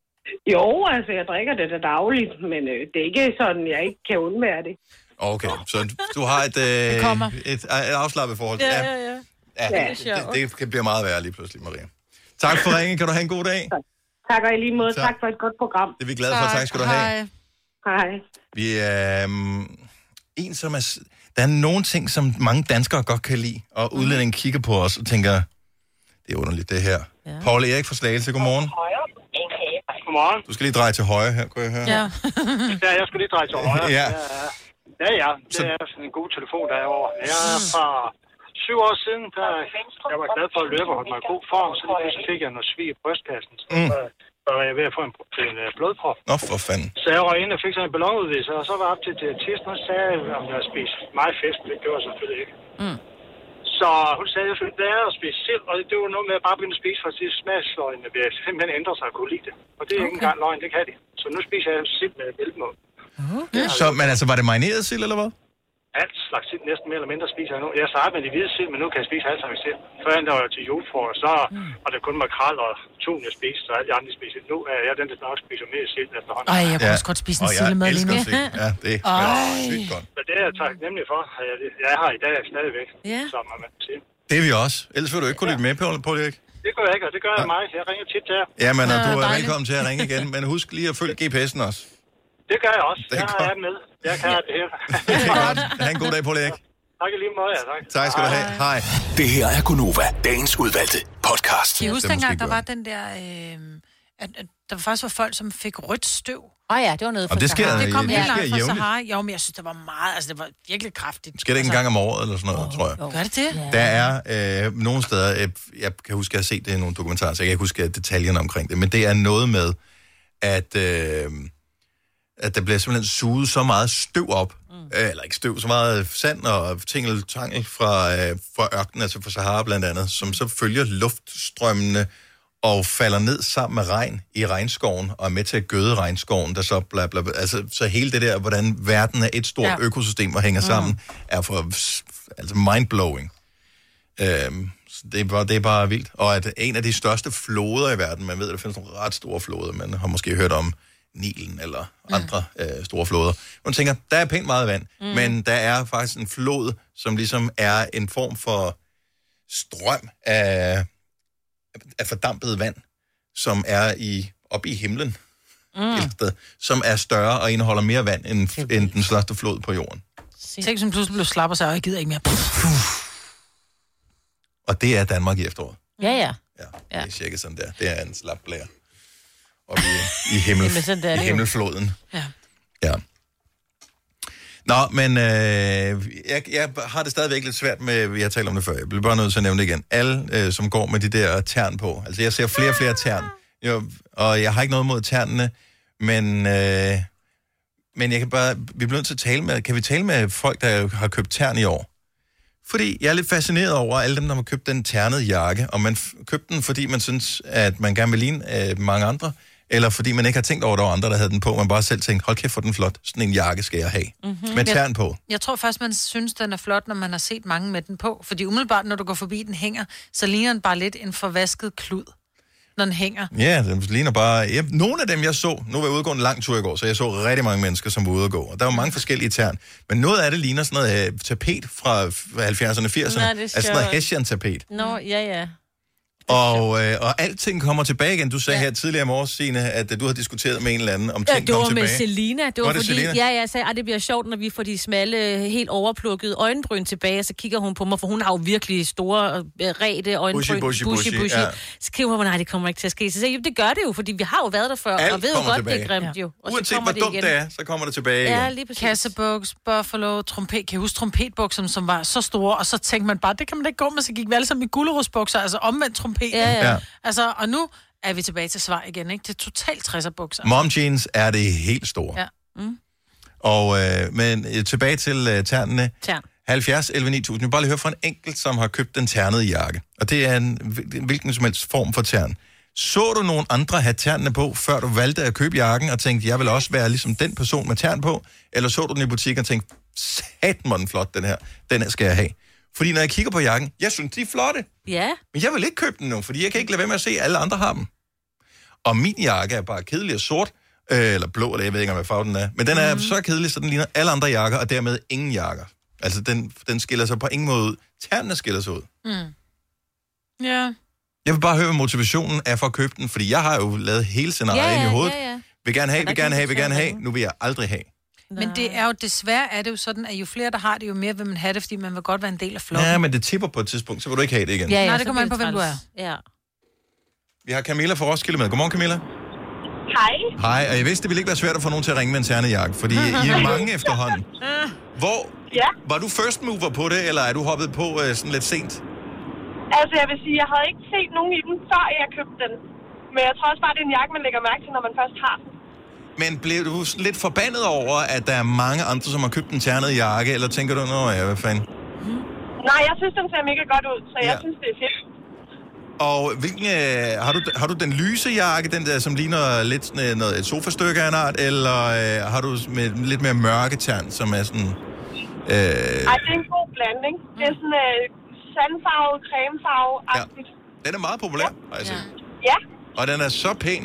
Jo, altså, jeg drikker det da dagligt, men øh, det er ikke sådan, jeg ikke kan undvære det. Okay, så du har et, øh, et, et afslappet forhold. Ja, ja, ja. Ja, Ja. det, det kan blive meget værre lige pludselig, Maria. Tak for ringen. Kan du have en god dag? Tak, tak og i lige måde. Tak. Tak for et godt program. Det er vi glade for. Tak skal du have. Hej. Hej. Vi er um, en, som er... s- Der er nogle ting, som mange danskere godt kan lide, og udlændingen kigger på os og tænker, det er underligt, det her. Ja. Paul Erik fra Slagelse, godmorgen. Godmorgen. Du skal lige dreje til højre her, kunne jeg høre. Ja. Ja, jeg skal lige dreje til højre. Ja. Ja, ja. Det er sådan en god telefon, der er over. Jeg er fra syv år siden, der jeg var glad for at løbe og holde mig i god form, så lige pludselig fik jeg noget svig i brystkassen. Så Mm. så var jeg ved at få en, en uh, blodprop. Nå, for fanden. Så jeg røg ind og fik sådan en ballonudvidelse, og så var jeg op til diætisten, og sagde, om jeg havde spist meget fisk. Det gjorde jeg selvfølgelig ikke. Mm. Så hun sagde, at det er at spise sild, og det var noget med at bare begynde at spise, for at sige, smagsløgene vil simpelthen ændre sig og kunne lide det. Og det er okay. Ikke engang løgn, det kan de. Så nu spiser jeg sild med mælkemål. Okay. Så, men altså, var det marineret sild, eller hvad? Alt slags sild, næsten mere eller mindre spiser jeg nu. Jeg startede med de hvide sild, men nu kan jeg spise alt slags sild. Førhen der var jeg til julefrokost, så var det kun makrel og tun, jeg spiste, så alt de andre spiser. Nu er jeg den, der nok spiser mere sild efterhånden. Ej, jeg kunne også godt spise en sillemad lige nu. Ja, det er sygt godt. Så det er jeg taknemmelig for. at Jeg, jeg er her i dag stadigvæk, ja. som man kan sige. Det er vi også. Ellers vil du ikke kunne lytte med på, på det, ikke? Det gør jeg ikke, og det gør jeg mig. Jeg ringer tit til jer. Ja, men og du er velkommen til at ringe igen, men husk lige at følge G P S'en også. Det gør jeg også. Det er Jeg godt. er med. Jeg kan det her. Det er godt. Ha' en god dag, Paul Erik. Tak i lige måde, ja. Tak. Tak skal du have. Hej. Det her er Gunova, dagens udvalgte podcast. Kan I huske dengang, der var den der... Øh, at, at der faktisk var folk, som fik rødt støv? Åh oh ja, det var noget fra Og det sker- Sahara. Det kom det helt sker langt fra jævnligt. Sahara. Jo, men jeg synes, det var meget... Altså, det var virkelig kraftigt. Sker det ikke en gang om året, eller sådan noget, tror jeg. Gør det det? Der er øh, nogle steder, øh, jeg kan huske, at jeg har set det i nogle dokumentarer, så jeg kan ikke huske detaljerne omkring det, men det er noget med, at, øh, at der bliver simpelthen suget så meget støv op, mm. øh, eller ikke støv, så meget sand og tingeltangel fra, øh, fra ørkenen, altså fra Sahara blandt andet, som så følger luftstrømmene og falder ned sammen med regn i regnskoven, og er med til at gøde regnskoven, der så bla, bla, bla. Altså, så hele det der, hvordan verden er et stort Ja. ja. økosystem og hænger Mm. sammen, er for altså mindblowing. Øhm, så det, er bare, det er bare vildt. Og at en af de største floder i verden, man ved, at der findes nogle ret store floder, man har måske hørt om Nilen eller andre mm. øh, store floder. Man tænker, der er pænt meget vand, mm. men der er faktisk en flod, som ligesom er en form for strøm af, af fordampet vand, som er i oppe i himlen, Mm. et sted, som er større og indeholder mere vand end, end den største flod på jorden. Tænk, som pludselig blev slapper sig, og jeg gider ikke mere. Og det er Danmark i efteråret. Ja, ja. Ja, det er cirka sådan der. Det er en slap blære. Og i, i, himmel, Jamen, sådan der er i det jo. himmelfloden. Ja. Ja. Nå, men øh, jeg, jeg har det stadigvæk lidt svært med, vi har talt om det før, jeg bliver bare nødt til at nævne det igen. Alle, øh, som går med de der tern på. Altså, jeg ser flere og flere tern. Jo, og jeg har ikke noget mod ternene, men, øh, men jeg kan bare, vi bliver nødt til at tale med, kan vi tale med folk, der har købt tern i år? Fordi jeg er lidt fascineret over alle dem, der har købt den ternede jakke, og man f- købte den, fordi man synes, at man gerne vil ligne øh, mange andre, eller fordi man ikke har tænkt over, at der var andre, der havde den på. Man bare selv tænkte, hold kæft, for den flot. Sådan en jakke skal jeg have. Mm-hmm. Med tern på. Jeg tror faktisk, man synes, den er flot, når man har set mange med den på. Fordi umiddelbart, når du går forbi, den hænger, så ligner den bare lidt en forvasket klud, når den hænger. Ja, den ligner bare... Ja, nogle af dem, jeg så... Nu var jeg ude og gå en lang tur i går, så jeg så rigtig mange mennesker, som var ude at gå. Og der var mange forskellige tern. Men noget af det ligner sådan noget uh, tapet fra halvfjerdserne og firserne. Nej, det er Altså sådan noget sjovt. Hessian-tapet. Nå, ja, ja. Og, øh, og alting kommer tilbage igen. Du sagde ja. her tidligere i morges, Signe, at uh, du har diskuteret med en eller anden, om Ja, ting det kom var tilbage. med Selina. Det var, Var det fordi, Selina? ja, jeg sagde, at det bliver sjovt, når vi får de smalle, helt overplukkede øjenbryn tilbage, og så kigger hun på mig, for hun har jo virkelig store, øh, rete øjenbryn. Bushy, bushy, bushy, ja. Så skriver hun, nej, det kommer ikke til at ske. Så sagde jeg, det gør det jo, fordi vi har jo været der før, Alt og ved jo kommer godt, tilbage. det er grimt jo. Og så Uanset kommer hvor dumt igen. det er, så kommer det tilbage igen. Ja, lige præcis. Kassebuks, Buffalo, trompet. Kan I huske trompetbukserne, som var så store, og så tænkte man bare, det kan man da ikke gå med, så gik vi alle sammen i gulerodsbukser, altså omvendt trompet. Ja, ja. Ja. Altså, og nu er vi tilbage til svar igen, ikke? Det er totalt tresser-bukser. Mom jeans er det helt store. Ja. Mm. Og, øh, men øh, tilbage til øh, ternene. Tern. halvfjerds elleve ni tusind. Jeg vil bare lige høre fra en enkelt, som har købt den ternede jakke. Og det er en hvil- hvilken som helst form for tern. Så du nogen andre have ternene på, før du valgte at købe jakken, og tænkte, jeg vil også være ligesom den person med tern på? Eller så du den i butikken og tænkte, satan hvor den flot, den her. Den her skal jeg have. Fordi når jeg kigger på jakken, jeg synes, de er flotte. Ja. Men jeg vil ikke købe den nu, fordi jeg kan ikke lade være med at se, at alle andre har dem. Og min jakke er bare kedelig og sort, øh, eller blå, eller jeg ved ikke, hvad farve den er. Men den er mm. så kedelig, så den ligner alle andre jakker, og dermed ingen jakker. Altså, den, den skiller sig på ingen måde ud. Ternene skiller sig ud. Mm. Ja. Jeg vil bare høre, hvad motivationen er for at købe den, fordi jeg har jo lavet hele scenariet ja, ja, ind i hovedet. Ja, ja. Vil gerne have, vil gerne have, vil gerne have. Nu vil jeg aldrig have. Men det er jo desværre er det jo sådan, at jo flere der har det, jo mere vil man have det, fordi man vil godt være en del af flokken. Ja, men det tipper på et tidspunkt, så vil du ikke have det igen. Ja, ja, nej, det kommer an på, hvem du er. Ja. Vi har Camilla fra Roskilde med. Godmorgen, Camilla. Hej. Hej, og jeg vidste, det ville ikke være svært at få nogen til at ringe med en ternejakke, fordi I er mange efterhånden. Hvor, ja. Var du first mover på det, eller er du hoppet på uh, sådan lidt sent? Altså, jeg vil sige, jeg havde ikke set nogen i den, før jeg købte den. Men jeg tror også bare, det er en jakke, man lægger mærke til, når man først har den. Men blev du lidt forbandet over, at der er mange andre, som har købt en ternet jakke, eller tænker du, nå ja, hvad fanden? Nej, jeg synes, den ser mega godt ud, så jeg Ja. synes, det er fedt. Og hvilken, øh, har, du, har du den lyse jakke, den der, som ligner lidt sådan, noget, et sofastykke af en art, eller øh, har du med lidt mere mørke tern, som er sådan... Øh... Ej, det er en god blanding. Det er sådan øh, sandfarvet, cremefarve-agtigt. Den er meget populær, har jeg set. Ja, Og den er så pæn.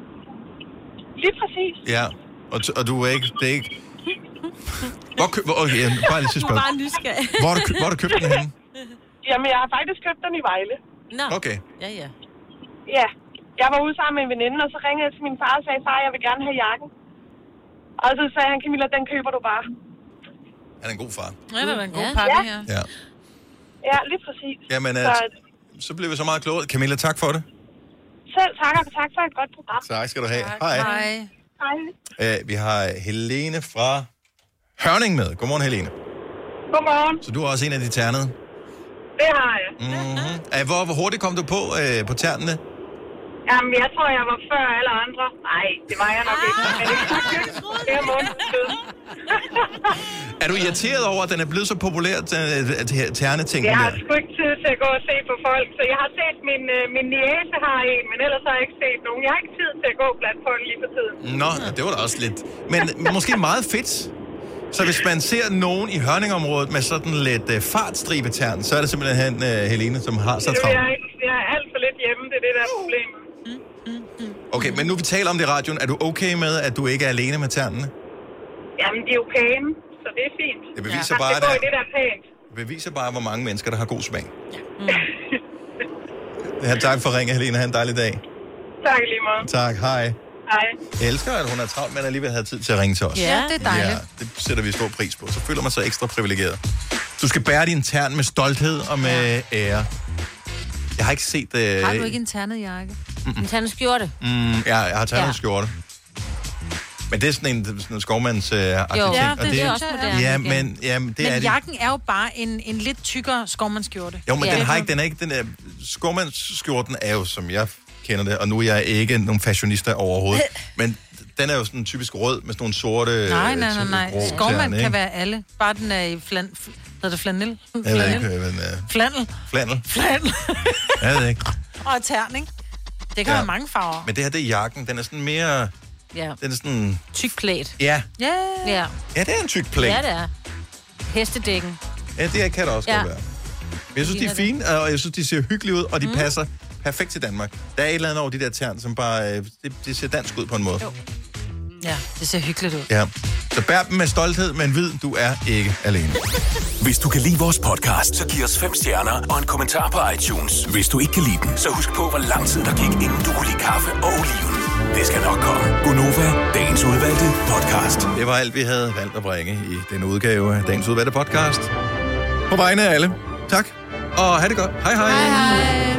lige præcis. Ja, og, t- og du er ikke... Det er ikke... Hvor køb... Okay, ja, bare lige til spørgsmål. Bare nysgerrig. Hvor har du, kø- hvor har du købt den henne? Jamen, jeg har faktisk købt den i Vejle. Nå. Okay. Ja, ja. Ja, jeg var ude sammen med en veninde, og så ringede jeg til min far og sagde, far, jeg vil gerne have jakken. Og så sagde han, Camilla, den køber du bare. Han er en god far. Ja, det var en god Ja. pakke Ja. her. Ja. Ja, lige præcis. Jamen, Så, at, så blev vi så meget klogere. Camilla, tak for det. selv tak, og tak for et godt program. Tak skal du have. Hej. Hej. Hej. Uh, vi har Helene fra Hørning med. Godmorgen, Helene. Godmorgen. Så du er også en af de ternede? Det har jeg. Mm-hmm. Uh, hvor, hvor hurtigt kom du på uh, på ternene? Jamen, jeg tror, jeg var før alle andre. Nej, det var jeg nok ikke. Men det er måneder siden. Er du irriteret over, at den er blevet så populær, terne-tingen Jeg har der? sgu ikke tid til at gå og se på folk, så jeg har set min, øh, min niece har en, men ellers har jeg ikke set nogen. Jeg har ikke tid til at gå blandt folk lige for tiden. Nå, det var da også lidt. Men, men måske meget fedt. Så hvis man ser nogen i Hørningområdet med sådan lidt uh, fartstribetern, så er det simpelthen uh, Helene, som har så Det er travlt. jeg ikke. Jeg er alt for lidt hjemme, det er det, der er problemet. Okay, men nu vi taler om det i radioen, er du okay med, at du ikke er alene med ternene? Jamen, de er jo pæne, så det er fint. Det beviser ja. bare, det går at- i det, der er pænt. Det beviser bare, hvor mange mennesker, der har god smag. Ja, tak for ringen, Helene. Ha' en dejlig dag. Tak lige meget. Tak, hej. Hej. Jeg elsker, at hun er travlt, men alligevel havde tid til at ringe til os. Ja, det er dejligt. Ja, det sætter vi stor pris på. Så føler man sig ekstra privilegeret. Du skal bære din tern med stolthed og med ære. Jeg har ikke set... Øh... Har du ikke en ternet jakke? En ternet skjorte. Mm, ja, jeg har taget Ja. en skjorte. Men det er sådan en, sådan en skovmands øh, Jo, ting. ja, og det er også moderne Ja, igen. men, jamen, det Men er det. jakken er jo bare en, en lidt tykkere skovmandskjorte. Jo, men ja. den har ikke, den er ikke, den er, skovmandsskjorten er jo, som jeg kender det, og nu er jeg ikke nogen fashionista overhovedet, men den er jo sådan typisk rød med sådan nogle sorte... Nej, nej, nej, nej. grå Skovmand tern, kan ikke? være alle. Bare den er i flan... fl- Hedder det flanel? Jeg ved ikke, men... Uh, Flanel. Flannel. Flanel. Jeg ved ikke. Og tern, ikke? Det kan Ja. være mange farver. Men det her, det er jakken. Den er sådan mere... Ja. Den er sådan... Tyk klædt. Ja. Ja. Ja. Ja, det er en tyk plæt. Ja, det er. Hestedækken. Ja, det kan det også Ja. godt være. Men jeg synes, de er fine, og jeg synes, de ser hyggelige ud, og de mm. passer perfekt til Danmark. Der er et eller andet over de der tern, som bare... øh, Det, det ser dansk ud på en måde. Jo. Ja, det ser hyggeligt ud. Ja. Så bær dem med stolthed, men vid, du er ikke alene. Hvis du kan lide vores podcast, så giv os fem stjerner og en kommentar på iTunes. Hvis du ikke kan lide den, så husk på, hvor lang tid der gik, inden du kunne lide kaffe og oliven. Det skal nok komme. Gonova, dagens udvalgte podcast. Det var alt, vi havde valgt at bringe i denne udgave af dagens udvalgte podcast. På vegne af alle. Tak, og have det godt. Hej hej. Hej hej.